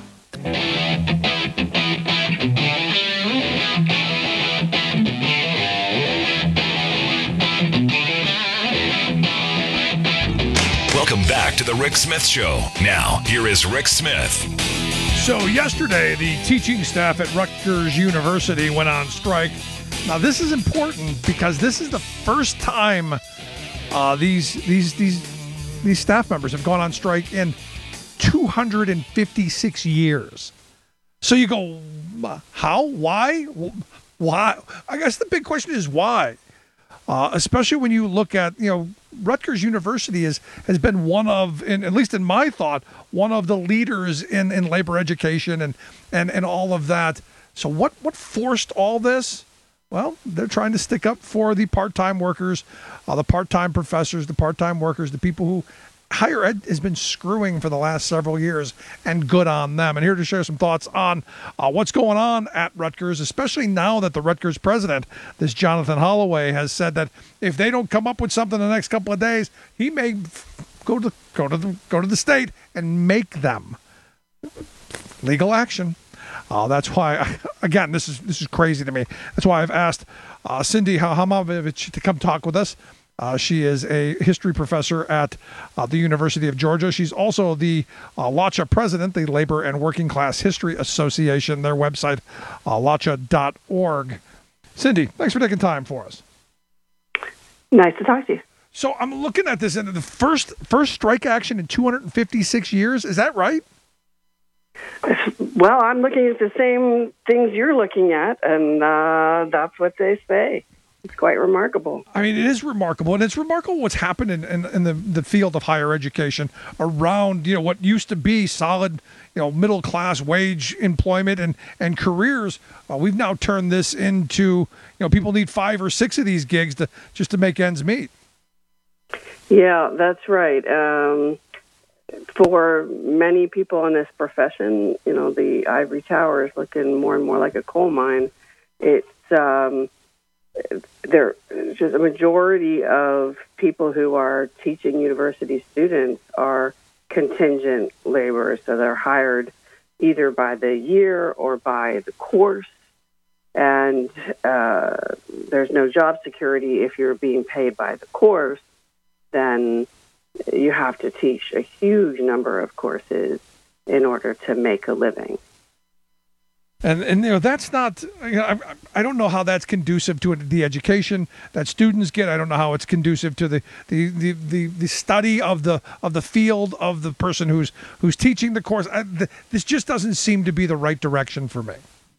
Welcome back to the Rick Smith Show. Now, here is Rick Smith. So yesterday, the teaching staff at Rutgers University went on strike. Now, this is important because this is the first time uh, these these these these staff members have gone on strike in two hundred fifty-six years. So you go, how? Why? Why? I guess the big question is why. Uh, especially when you look at, you know, Rutgers University is, has been one of, in, at least in my thought, one of the leaders in, in labor education and, and, and all of that. So what, what forced all this? Well, they're trying to stick up for the part-time workers, uh, the part-time professors, the part-time workers, the people who higher ed has been screwing for the last several years, and good on them. And here to share some thoughts on uh, what's going on at Rutgers, especially now that the Rutgers president, this Jonathan Holloway, has said that if they don't come up with something in the next couple of days, he may go to go to the go to the state and make them legal action. Uh, that's why, I, again, this is this is crazy to me. That's why I've asked uh, Cindy Hamovich to come talk with us. Uh, she is a history professor at uh, the University of Georgia. She's also the uh, LACHA president, the Labor and Working Class History Association, their website, uh, lacha dot org. Cindy, thanks for taking time for us. Nice to talk to you. So I'm looking at this, and the first first strike action in two hundred fifty-six years. Is that right? Well, I'm looking at the same things you're looking at, and uh, that's what they say. It's quite remarkable. I mean, it is remarkable, and it's remarkable what's happened in, in, in the, the field of higher education around, you know, what used to be solid, you know, middle-class wage employment and, and careers. Uh, we've now turned this into, you know, people need five or six of these gigs to just to make ends meet. Yeah, that's right. Um, for many people in this profession, you know, the ivory tower is looking more and more like a coal mine. It's... Um, There, just a majority of people who are teaching university students are contingent laborers, so they're hired either by the year or by the course, and uh, there's no job security if you're being paid by the course. Then you have to teach a huge number of courses in order to make a living. And, and you know, that's not, you know, I, I don't know how that's conducive to the education that students get. I don't know how it's conducive to the, the, the, the, the study of the of the field of the person who's who's teaching the course. I, the, this just doesn't seem to be the right direction for me.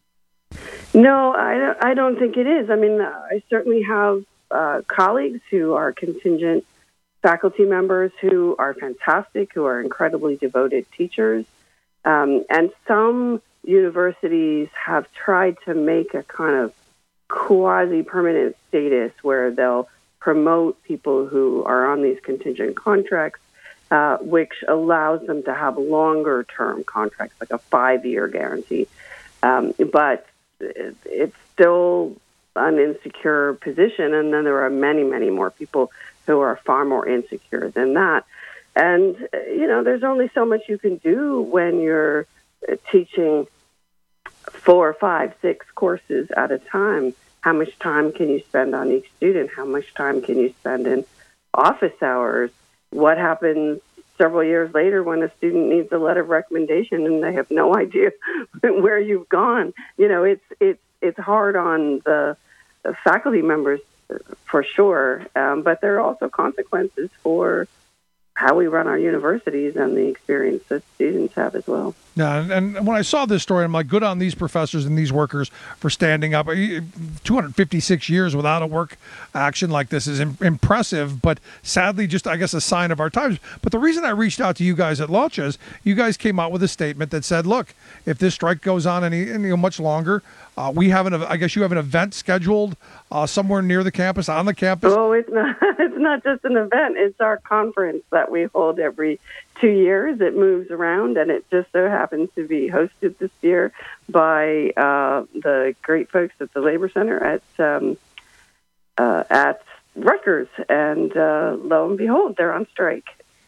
No, I don't, I don't think it is. I mean, I certainly have uh, colleagues who are contingent faculty members who are fantastic, who are incredibly devoted teachers, um, and some universities have tried to make a kind of quasi-permanent status where they'll promote people who are on these contingent contracts, uh, which allows them to have longer-term contracts, like a five-year guarantee. Um, but it's still an insecure position, and then there are many, many more people who are far more insecure than that. And, you know, there's only so much you can do when you're teaching four, five, six courses at a time. How much time can you spend on each student? How much time can you spend in office hours? What happens several years later when a student needs a letter of recommendation and they have no idea where you've gone? You know, it's it's it's hard on the, the faculty members for sure, um, but there are also consequences for how we run our universities and the experience that students have as well. Yeah, and, and when I saw this story, I'm like, good on these professors and these workers for standing up. two hundred fifty-six years without a work action like this is im- impressive, but sadly just, I guess, a sign of our times. But the reason I reached out to you guys at LACHA is you guys came out with a statement that said, look, if this strike goes on any, any you know, much longer, uh, we have an, I guess you have an event scheduled uh, somewhere near the campus, on the campus. Oh, it's not, it's not just an event. It's our conference that we hold every two years. It moves around, and it just so happens to be hosted this year by uh, the great folks at the Labor Center at um, uh, at Rutgers. And uh, lo and behold, they're on strike.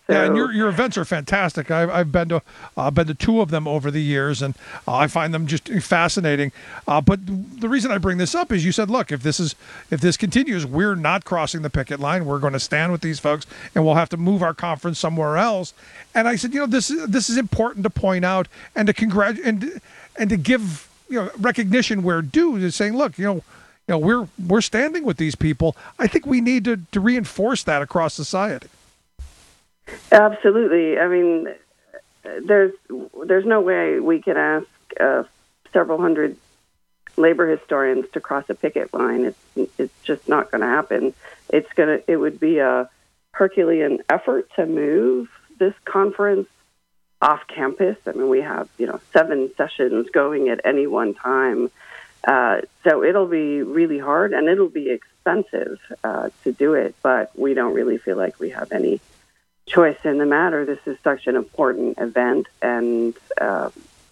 So, yeah, and your your events are fantastic. I've I've been to uh, been to two of them over the years, and uh, I find them just fascinating. Uh, but the reason I bring this up is you said, look, if this is if this continues, we're not crossing the picket line. We're going to stand with these folks, and we'll have to move our conference somewhere else. And I said, you know, this is this is important to point out and to congratulate and and to give you know recognition where due. Is saying, look, you know. You know, we're we're standing with these people. I think we need to, to reinforce that across society. Absolutely. I mean, there's there's no way we can ask uh, several hundred labor historians to cross a picket line. It's it's just not going to happen. It's gonna it would be a Herculean effort to move this conference off campus. I mean, we have you know seven sessions going at any one time. Uh, so it'll be really hard and it'll be expensive uh, to do it, but we don't really feel like we have any choice in the matter. This is such an important event, and uh,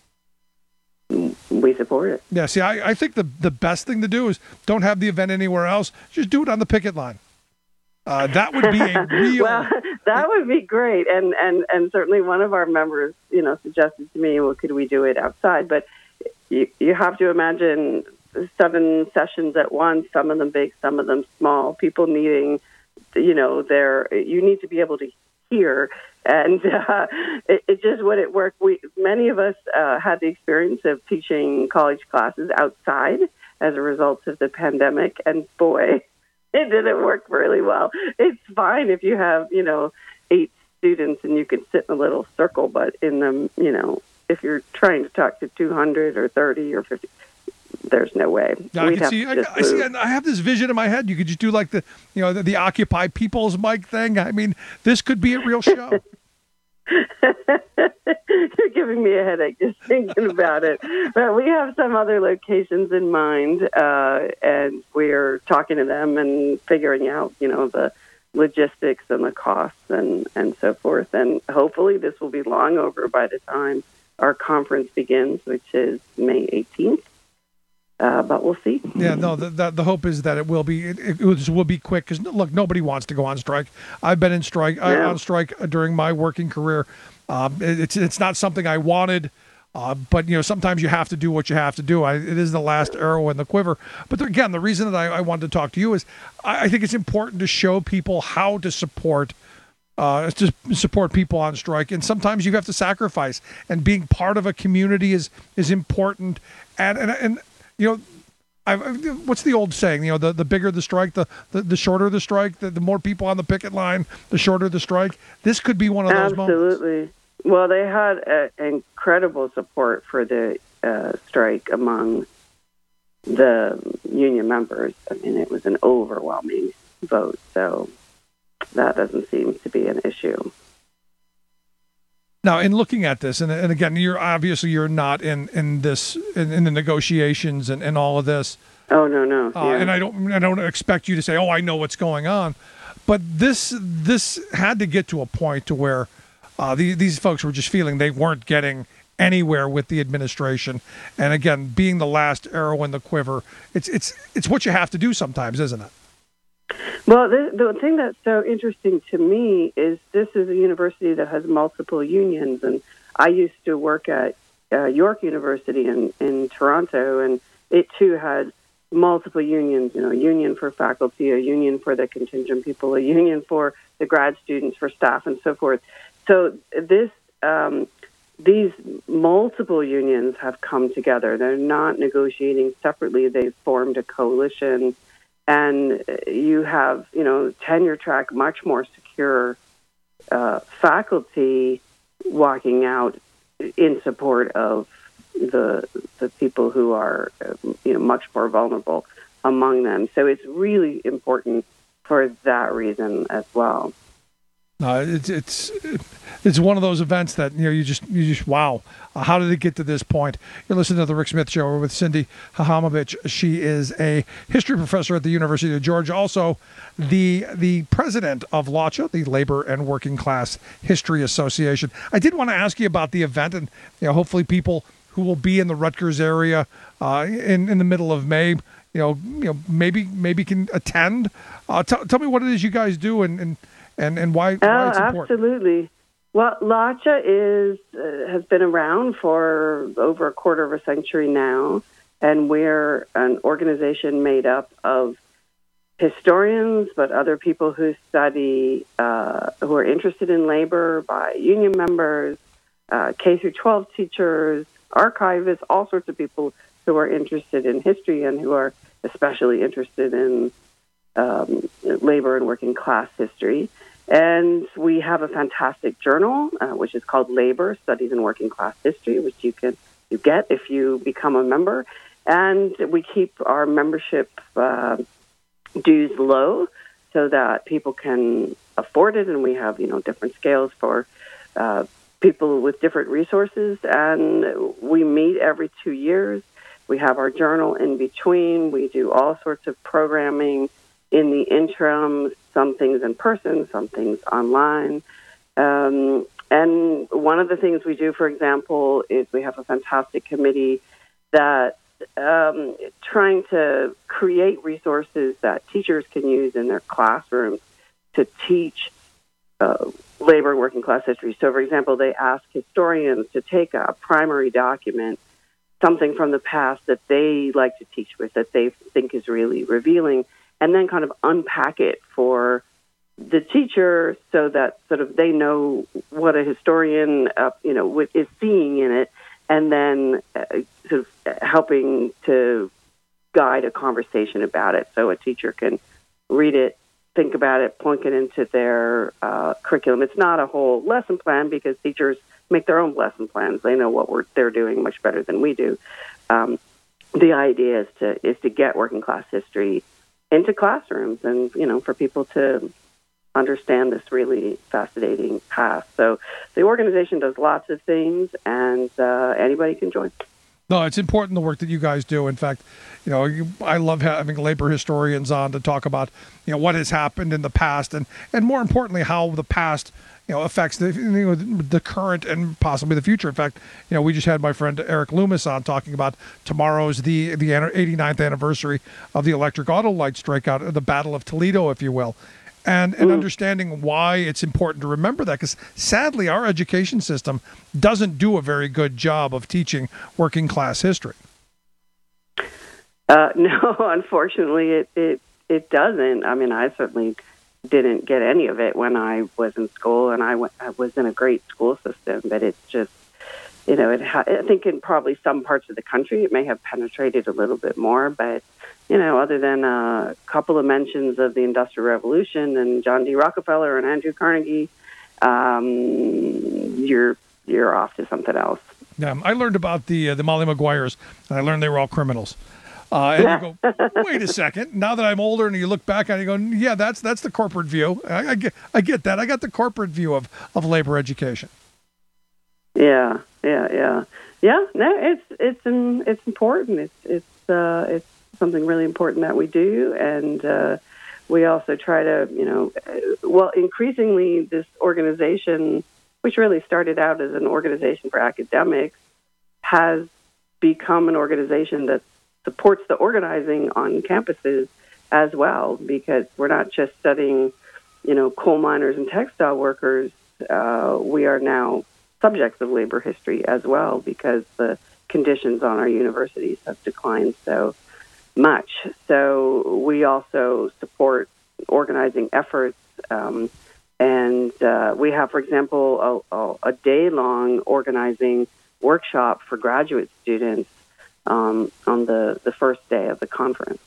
we support it. Yeah, see, I, I think the, the best thing to do is don't have the event anywhere else. Just do it on the picket line. Uh, that would be a real... well, that would be great, and, and, and certainly one of our members, you know, suggested to me, well, could we do it outside? But You, you have to imagine seven sessions at once, some of them big, some of them small, people needing, you know, their, you need to be able to hear. And uh, it, it just wouldn't work. We, many of us uh, had the experience of teaching college classes outside as a result of the pandemic. And boy, it didn't work really well. It's fine if you have, you know, eight students and you can sit in a little circle, but in the, you know, if you're trying to talk to two hundred or thirty or fifty, there's no way. Yeah, I can see. I, I see. I have this vision in my head. You could just do like the, you know, the, the Occupy People's mic thing. I mean, this could be a real show. You're giving me a headache just thinking about it. But we have some other locations in mind, uh, and we're talking to them and figuring out, you know, the logistics and the costs and, and so forth. And hopefully this will be long over by the time our conference begins, which is May eighteenth. Uh, but we'll see. Yeah, no, the, the, the hope is that it will be, it, it will be quick because, look, nobody wants to go on strike. I've been in strike, yeah. I, on strike during my working career. Um, it, it's it's not something I wanted, uh, but, you know, sometimes you have to do what you have to do. I, it is the last arrow in the quiver. But there, again, the reason that I, I wanted to talk to you is I, I think it's important to show people how to support Uh, to support people on strike, and sometimes you have to sacrifice. And being part of a community is is important. And and, and you know, I, what's the old saying? You know, the, the bigger the strike, the, the, the shorter the strike. The, the more people on the picket line, the shorter the strike. This could be one of those Absolutely. moments. Absolutely. Well, they had a, incredible support for the uh, strike among the union members. I mean, it was an overwhelming vote. So. That doesn't seem to be an issue. Now, in looking at this, and, and again, you're obviously you're not in in this in, in the negotiations and, and all of this. Oh no, no. Uh, yeah. And I don't I don't expect you to say, oh, I know what's going on, but this this had to get to a point to where uh, the, these folks were just feeling they weren't getting anywhere with the administration. And again, being the last arrow in the quiver, it's it's it's what you have to do sometimes, isn't it? Well, the, the thing that's so interesting to me is this is a university that has multiple unions, and I used to work at uh, York University in, in Toronto, and it too had multiple unions, you know, a union for faculty, a union for the contingent people, a union for the grad students, for staff, and so forth. So this, um, these multiple unions have come together. They're not negotiating separately. They've formed a coalition. And you have, you know, tenure track, much more secure uh, faculty walking out in support of the the people who are, you know, much more vulnerable among them. So it's really important for that reason as well. Uh, it's it's it's one of those events that, you know, you just you just wow, uh, how did it get to this point? You're listening to the Rick Smith Show with Cindy Hahamovich. She is a history professor at the University of Georgia, also the the president of LACHA, the Labor and Working Class History Association. I did want to ask you about the event, and, you know, hopefully people who will be in the Rutgers area uh, in in the middle of May, you know, you know, maybe maybe can attend. Uh, t- tell me what it is you guys do, and. and and, and why, oh, why it's important. Absolutely. Well, LACHA is uh, has been around for over a quarter of a century now, and we're an organization made up of historians, but other people who study, uh, who are interested in labor, by union members, uh, K through twelve teachers, archivists, all sorts of people who are interested in history and who are especially interested in um, labor and working class history. And we have a fantastic journal, uh, which is called Labor, Studies in Working Class History, which you can you get if you become a member. And we keep our membership uh, dues low so that people can afford it. And we have, you know, different scales for uh, people with different resources. And we meet every two years. We have our journal in between. We do all sorts of programming in the interim, some things in person, some things online. Um, and one of the things we do, for example, is we have a fantastic committee that um, trying to create resources that teachers can use in their classrooms to teach uh, labor and working class history. So, for example, they ask historians to take a primary document, something from the past that they like to teach with, that they think is really revealing, and then kind of unpack it for the teacher so that sort of they know what a historian, uh, you know, is seeing in it, and then uh, sort of helping to guide a conversation about it so a teacher can read it, think about it, plunk it into their uh, curriculum. It's not a whole lesson plan because teachers make their own lesson plans. They know what we're, they're doing much better than we do. Um, the idea is to is to get working class history into classrooms and, you know, for people to understand this really fascinating past. So the organization does lots of things, and uh, anybody can join. No, it's important, the work that you guys do. In fact, you know, you, I love having labor historians on to talk about, you know, what has happened in the past, and, and more importantly, how the past, you know, affects the, you know, the current and possibly the future. In fact, you know, we just had my friend Eric Loomis on talking about tomorrow's the the eighty-ninth anniversary of the electric auto light strikeout, the Battle of Toledo, if you will. And, and understanding why it's important to remember that, because sadly our education system doesn't do a very good job of teaching working class history. Uh, no, unfortunately, it, it it doesn't. I mean, I certainly didn't get any of it when I was in school, and I, went, I was in a great school system, but it's just, you know, it ha- I think in probably some parts of the country it may have penetrated a little bit more, but you know, other than a couple of mentions of the Industrial Revolution and John D. Rockefeller and Andrew Carnegie, um, you're you're off to something else. Yeah, I learned about the uh, the Molly Maguires, and I learned they were all criminals. Uh, and you go, wait a second. Now that I'm older, and you look back and you go, yeah, that's that's the corporate view. I, I get I get that. I got the corporate view of, of labor education. Yeah, yeah, yeah, yeah. No, it's it's um, it's important. It's it's uh, it's something really important that we do, and uh, we also try to, you know, well, increasingly this organization, which really started out as an organization for academics, has become an organization that supports the organizing on campuses as well, because we're not just studying, you know, coal miners and textile workers. Uh, we are now subjects of labor history as well, because the conditions on our universities have declined so much. So we also support organizing efforts, um, and uh, we have, for example, a, a, a day-long organizing workshop for graduate students um, on the, the first day of the conference.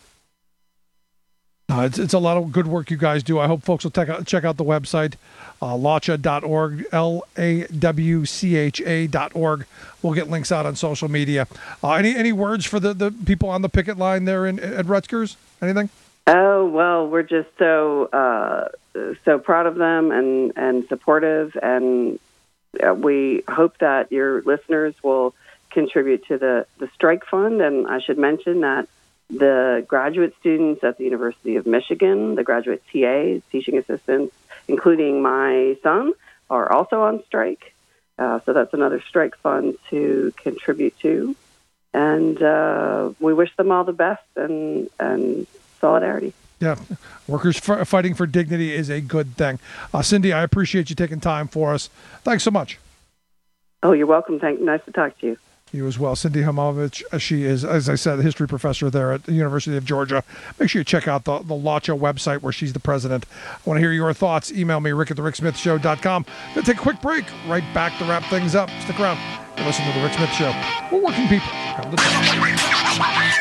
Uh, it's, it's a lot of good work you guys do. I hope folks will check out, check out the website, uh, lawcha dot org, L A W C H A dot org. We'll get links out on social media. Uh, any any words for the, the people on the picket line there in, at Rutgers? Anything? Oh, well, we're just so uh, so proud of them and, and supportive, and uh, we hope that your listeners will contribute to the, the strike fund. And I should mention that the graduate students at the University of Michigan, the graduate T As, teaching assistants, including my son, are also on strike. Uh, so that's another strike fund to contribute to. And uh, we wish them all the best and, and solidarity. Yeah, workers f- fighting for dignity is a good thing. Uh, Cindy, I appreciate you taking time for us. Thanks so much. Oh, you're welcome. Thank, nice to talk to you. You as well. Cindy Hamovich, uh, she is, as I said, a history professor there at the University of Georgia. Make sure you check out the, the LACHA website where she's the president. I want to hear your thoughts. Email me, rick at the rick smith show dot com. Going to take a quick break. Right back to wrap things up. Stick around. You're listening to The Rick Smith Show. We're working people. Come to talk.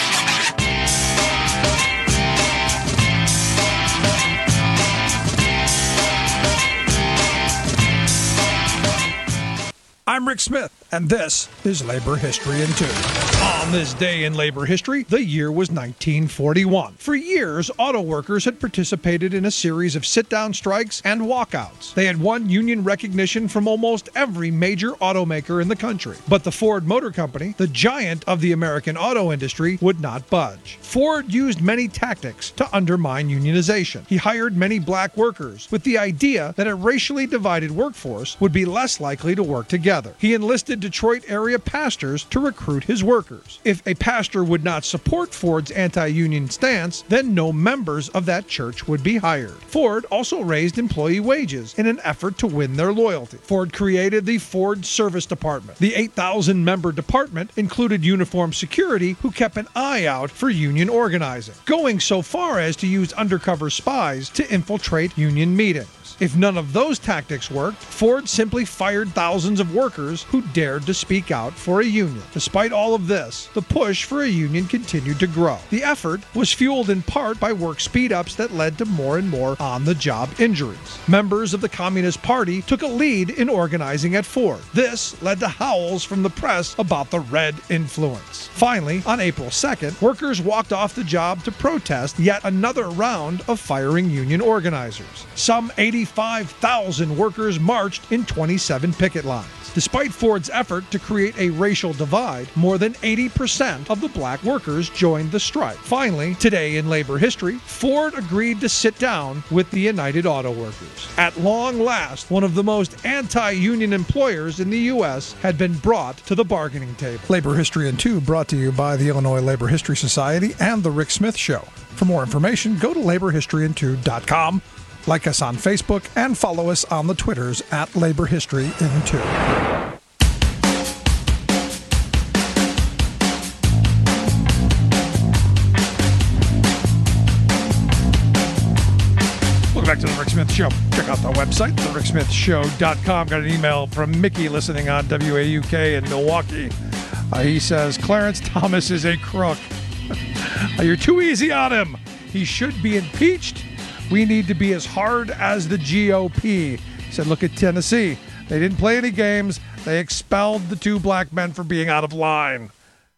I'm Rick Smith, and this is Labor History in Two. On this day in labor history, the year was nineteen forty-one. For years, auto workers had participated in a series of sit-down strikes and walkouts. They had won union recognition from almost every major automaker in the country. But the Ford Motor Company, the giant of the American auto industry, would not budge. Ford used many tactics to undermine unionization. He hired many black workers with the idea that a racially divided workforce would be less likely to work together. He enlisted Detroit area pastors to recruit his workers. If a pastor would not support Ford's anti-union stance, then no members of that church would be hired. Ford also raised employee wages in an effort to win their loyalty. Ford created the Ford Service Department. The eight thousand member department included uniformed security who kept an eye out for union organizing, going so far as to use undercover spies to infiltrate union meetings. If none of those tactics worked, Ford simply fired thousands of workers who dared to speak out for a union. Despite all of this, the push for a union continued to grow. The effort was fueled in part by work speed-ups that led to more and more on-the-job injuries. Members of the Communist Party took a lead in organizing at Ford. This led to howls from the press about the red influence. Finally, on April second, workers walked off the job to protest yet another round of firing union organizers. Some eighty-five thousand workers marched in twenty-seven picket lines. Despite Ford's effort to create a racial divide, more than eighty percent of the black workers joined the strike. Finally, today in labor history, Ford agreed to sit down with the United Auto Workers. At long last, one of the most anti-union employers in the U S had been brought to the bargaining table. Labor History in Two brought to you by the Illinois Labor History Society and The Rick Smith Show. For more information, go to labor history in two dot com. Like us on Facebook and follow us on the Twitters at Labor History in Two. Welcome back to the Rick Smith Show. Check out the website, the rick smith show dot com. Got an email from Mickey listening on W A U K in Milwaukee. Uh, he says, Clarence Thomas is a crook. You're too easy on him. He should be impeached. We need to be as hard as the G O P. He said, look at Tennessee. They didn't play any games. They expelled the two black men for being out of line.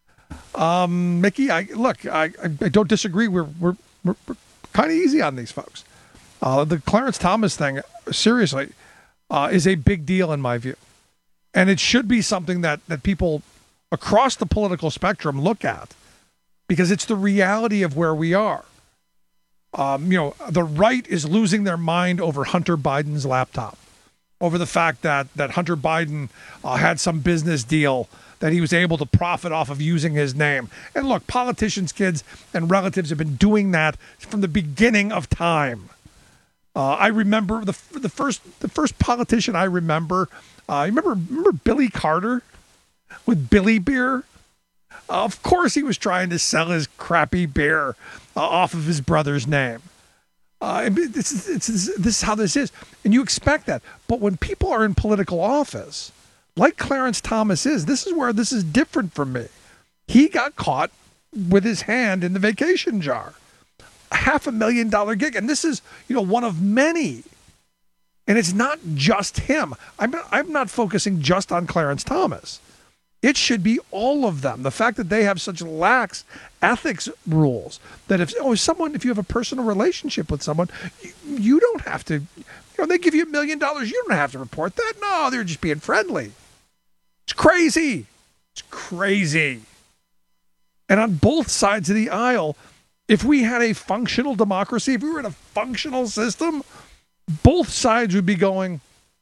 Um, Mickey, I, look, I, I don't disagree. We're, we're, we're, we're kind of easy on these folks. Uh, the Clarence Thomas thing, seriously, uh, is a big deal in my view. And it should be something that, that people across the political spectrum look at because it's the reality of where we are. Um, you know, the right is losing their mind over Hunter Biden's laptop, over the fact that that Hunter Biden uh, had some business deal that he was able to profit off of using his name. And look, politicians, kids, and relatives have been doing that from the beginning of time. Uh, I remember the the first the first politician I remember. I uh, remember remember Billy Carter with Billy Beer. Uh, of course, he was trying to sell his crappy beer uh, off of his brother's name. Uh, this is, it's, this is how this is. And you expect that. But when people are in political office, like Clarence Thomas is, this is where this is different from me. He got caught with his hand in the vacation jar. A half a million dollar gig. And this is, you know, one of many. And it's not just him. I'm not, I'm not focusing just on Clarence Thomas. It should be all of them. The fact that they have such lax ethics rules that if oh someone if you have a personal relationship with someone, you, you don't have to. You know, they give you a million dollars, you don't have to report that. No, they're just being friendly. It's crazy. It's crazy. And on both sides of the aisle, if we had a functional democracy, if we were in a functional system, both sides would be going,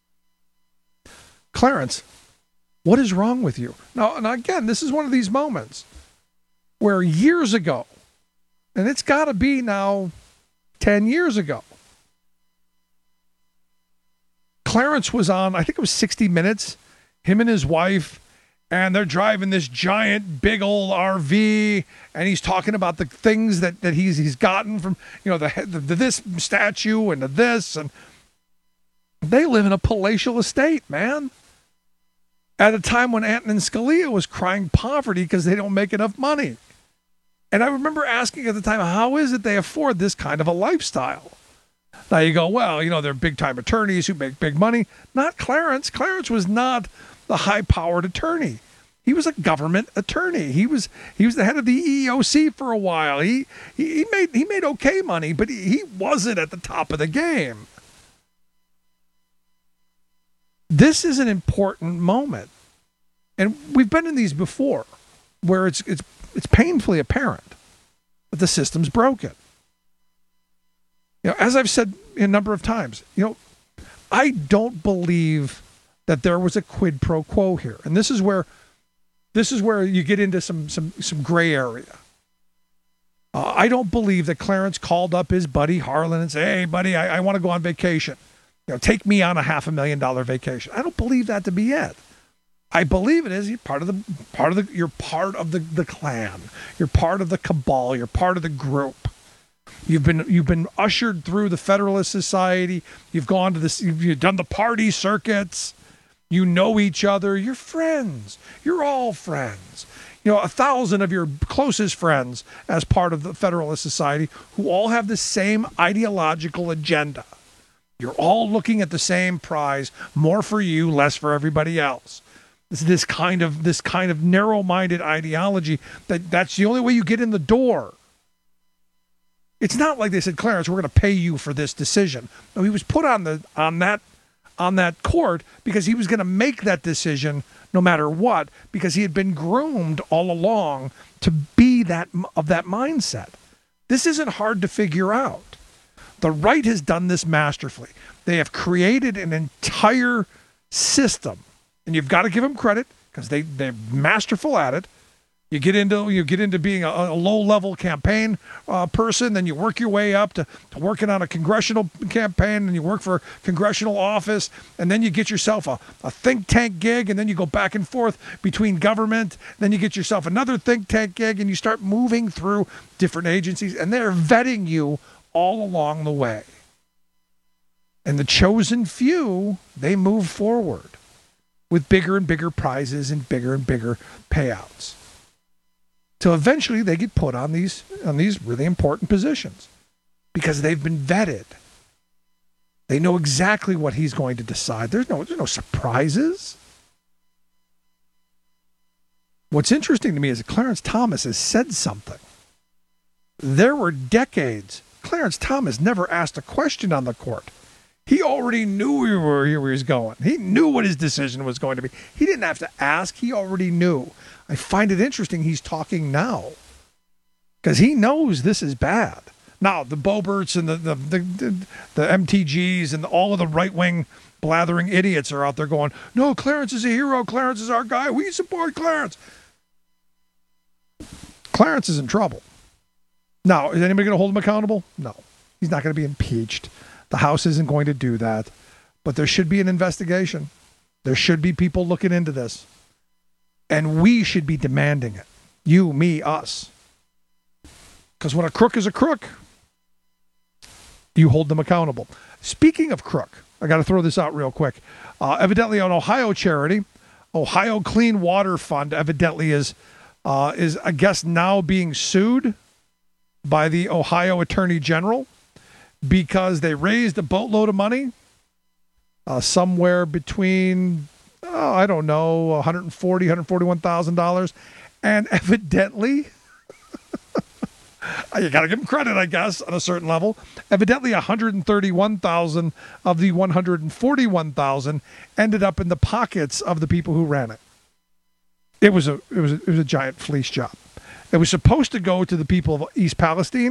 Clarence, what is wrong with you? Now, and again, this is one of these moments where years ago, and it's got to be now ten years ago. Clarence was on, I think it was sixty minutes, him and his wife, and they're driving this giant, big old R V, and he's talking about the things that, that he's he's gotten from, you know, the, the, the this statue and the this, and they live in a palatial estate, man. At a time when Antonin Scalia was crying poverty because they don't make enough money. And I remember asking at the time, how is it they afford this kind of a lifestyle? Now you go, well, you know, they're big-time attorneys who make big money. Not Clarence. Clarence was not the high-powered attorney. He was a government attorney. He was he was the head of the E E O C for a while. He he, he made he made okay money, but he, he wasn't at the top of the game. This is an important moment. And we've been in these before where it's it's it's painfully apparent that the system's broken. You know, as I've said a number of times, you know, I don't believe that there was a quid pro quo here. And this is where this is where you get into some some some gray area. Uh, I don't believe that Clarence called up his buddy Harlan and said, "Hey, buddy, I, I want to go on vacation. You know, take me on a half a million dollar vacation." I don't believe that to be it. I believe it is you're part of the part of the you're part of the, the clan. You're part of the cabal. You're part of the group. You've been you've been ushered through the Federalist Society. You've gone to this. You've, you've done the party circuits. You know each other. You're friends. You're all friends. You know, a thousand of your closest friends as part of the Federalist Society who all have the same ideological agenda. You're all looking at the same prize, more for you, less for everybody else. This, this kind of this kind of narrow-minded ideology that that's the only way you get in the door. It's not like they said, Clarence, we're going to pay you for this decision. No, he was put on the on that on that court because he was going to make that decision no matter what, because he had been groomed all along to be that of that mindset. This isn't hard to figure out. The right has done this masterfully. They have created an entire system, and you've got to give them credit because they they're masterful at it. You get into you get into being a, a low-level campaign uh, person, then you work your way up to, to working on a congressional campaign, and you work for a congressional office, and then you get yourself a, a think tank gig, and then you go back and forth between government, then you get yourself another think tank gig, and you start moving through different agencies, and they're vetting you all along the way. And the chosen few, they move forward with bigger and bigger prizes and bigger and bigger payouts. So eventually they get put on these on these really important positions because they've been vetted. They know exactly what he's going to decide. There's no there's no surprises. What's interesting to me is that Clarence Thomas has said something. There were decades. Clarence Thomas never asked a question on the court. He already knew where he was going. He knew what his decision was going to be. He didn't have to ask. He already knew. I find it interesting he's talking now because he knows this is bad. Now, the Boberts and the the, the, the, the M T Gs and all of the right-wing blathering idiots are out there going, no, Clarence is a hero. Clarence is our guy. We support Clarence. Clarence is in trouble. Now, is anybody going to hold him accountable? No. He's not going to be impeached. The House isn't going to do that. But there should be an investigation. There should be people looking into this. And we should be demanding it. You, me, us. Because when a crook is a crook, you hold them accountable. Speaking of crook, I got to throw this out real quick. Uh, evidently, an Ohio charity, Ohio Clean Water Fund, evidently is, uh, is, I guess, now being sued by the Ohio Attorney General because they raised a boatload of money, uh, somewhere between, oh, I don't know, one hundred forty thousand dollars, one hundred forty-one thousand dollars. And evidently, you got to give them credit, I guess, on a certain level. Evidently, one hundred thirty-one thousand dollars of the one hundred forty-one thousand dollars ended up in the pockets of the people who ran it. It was a it was a, it was a giant fleece job. It was supposed to go to the people of East Palestine.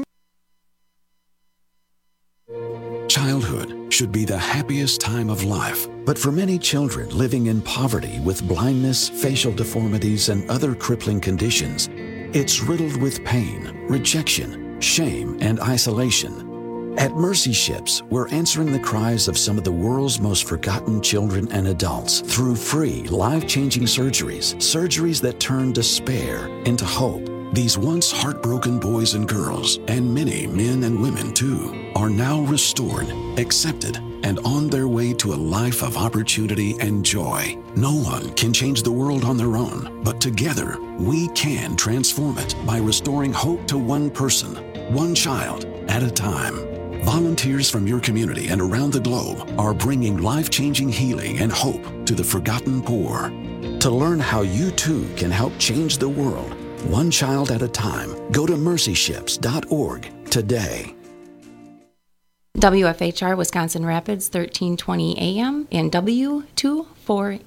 Childhood should be the happiest time of life, but for many children living in poverty with blindness, facial deformities, and other crippling conditions, it's riddled with pain, rejection, shame, and isolation. At Mercy Ships, we're answering the cries of some of the world's most forgotten children and adults through free, life-changing surgeries, surgeries that turn despair into hope. These once heartbroken boys and girls, and many men and women too, are now restored, accepted, and on their way to a life of opportunity and joy. No one can change the world on their own, but together we can transform it by restoring hope to one person, one child at a time. Volunteers from your community and around the globe are bringing life-changing healing and hope to the forgotten poor. To learn how you too can help change the world, one child at a time, go to mercy ships dot org today. W F H R Wisconsin Rapids, thirteen twenty A M and W two forty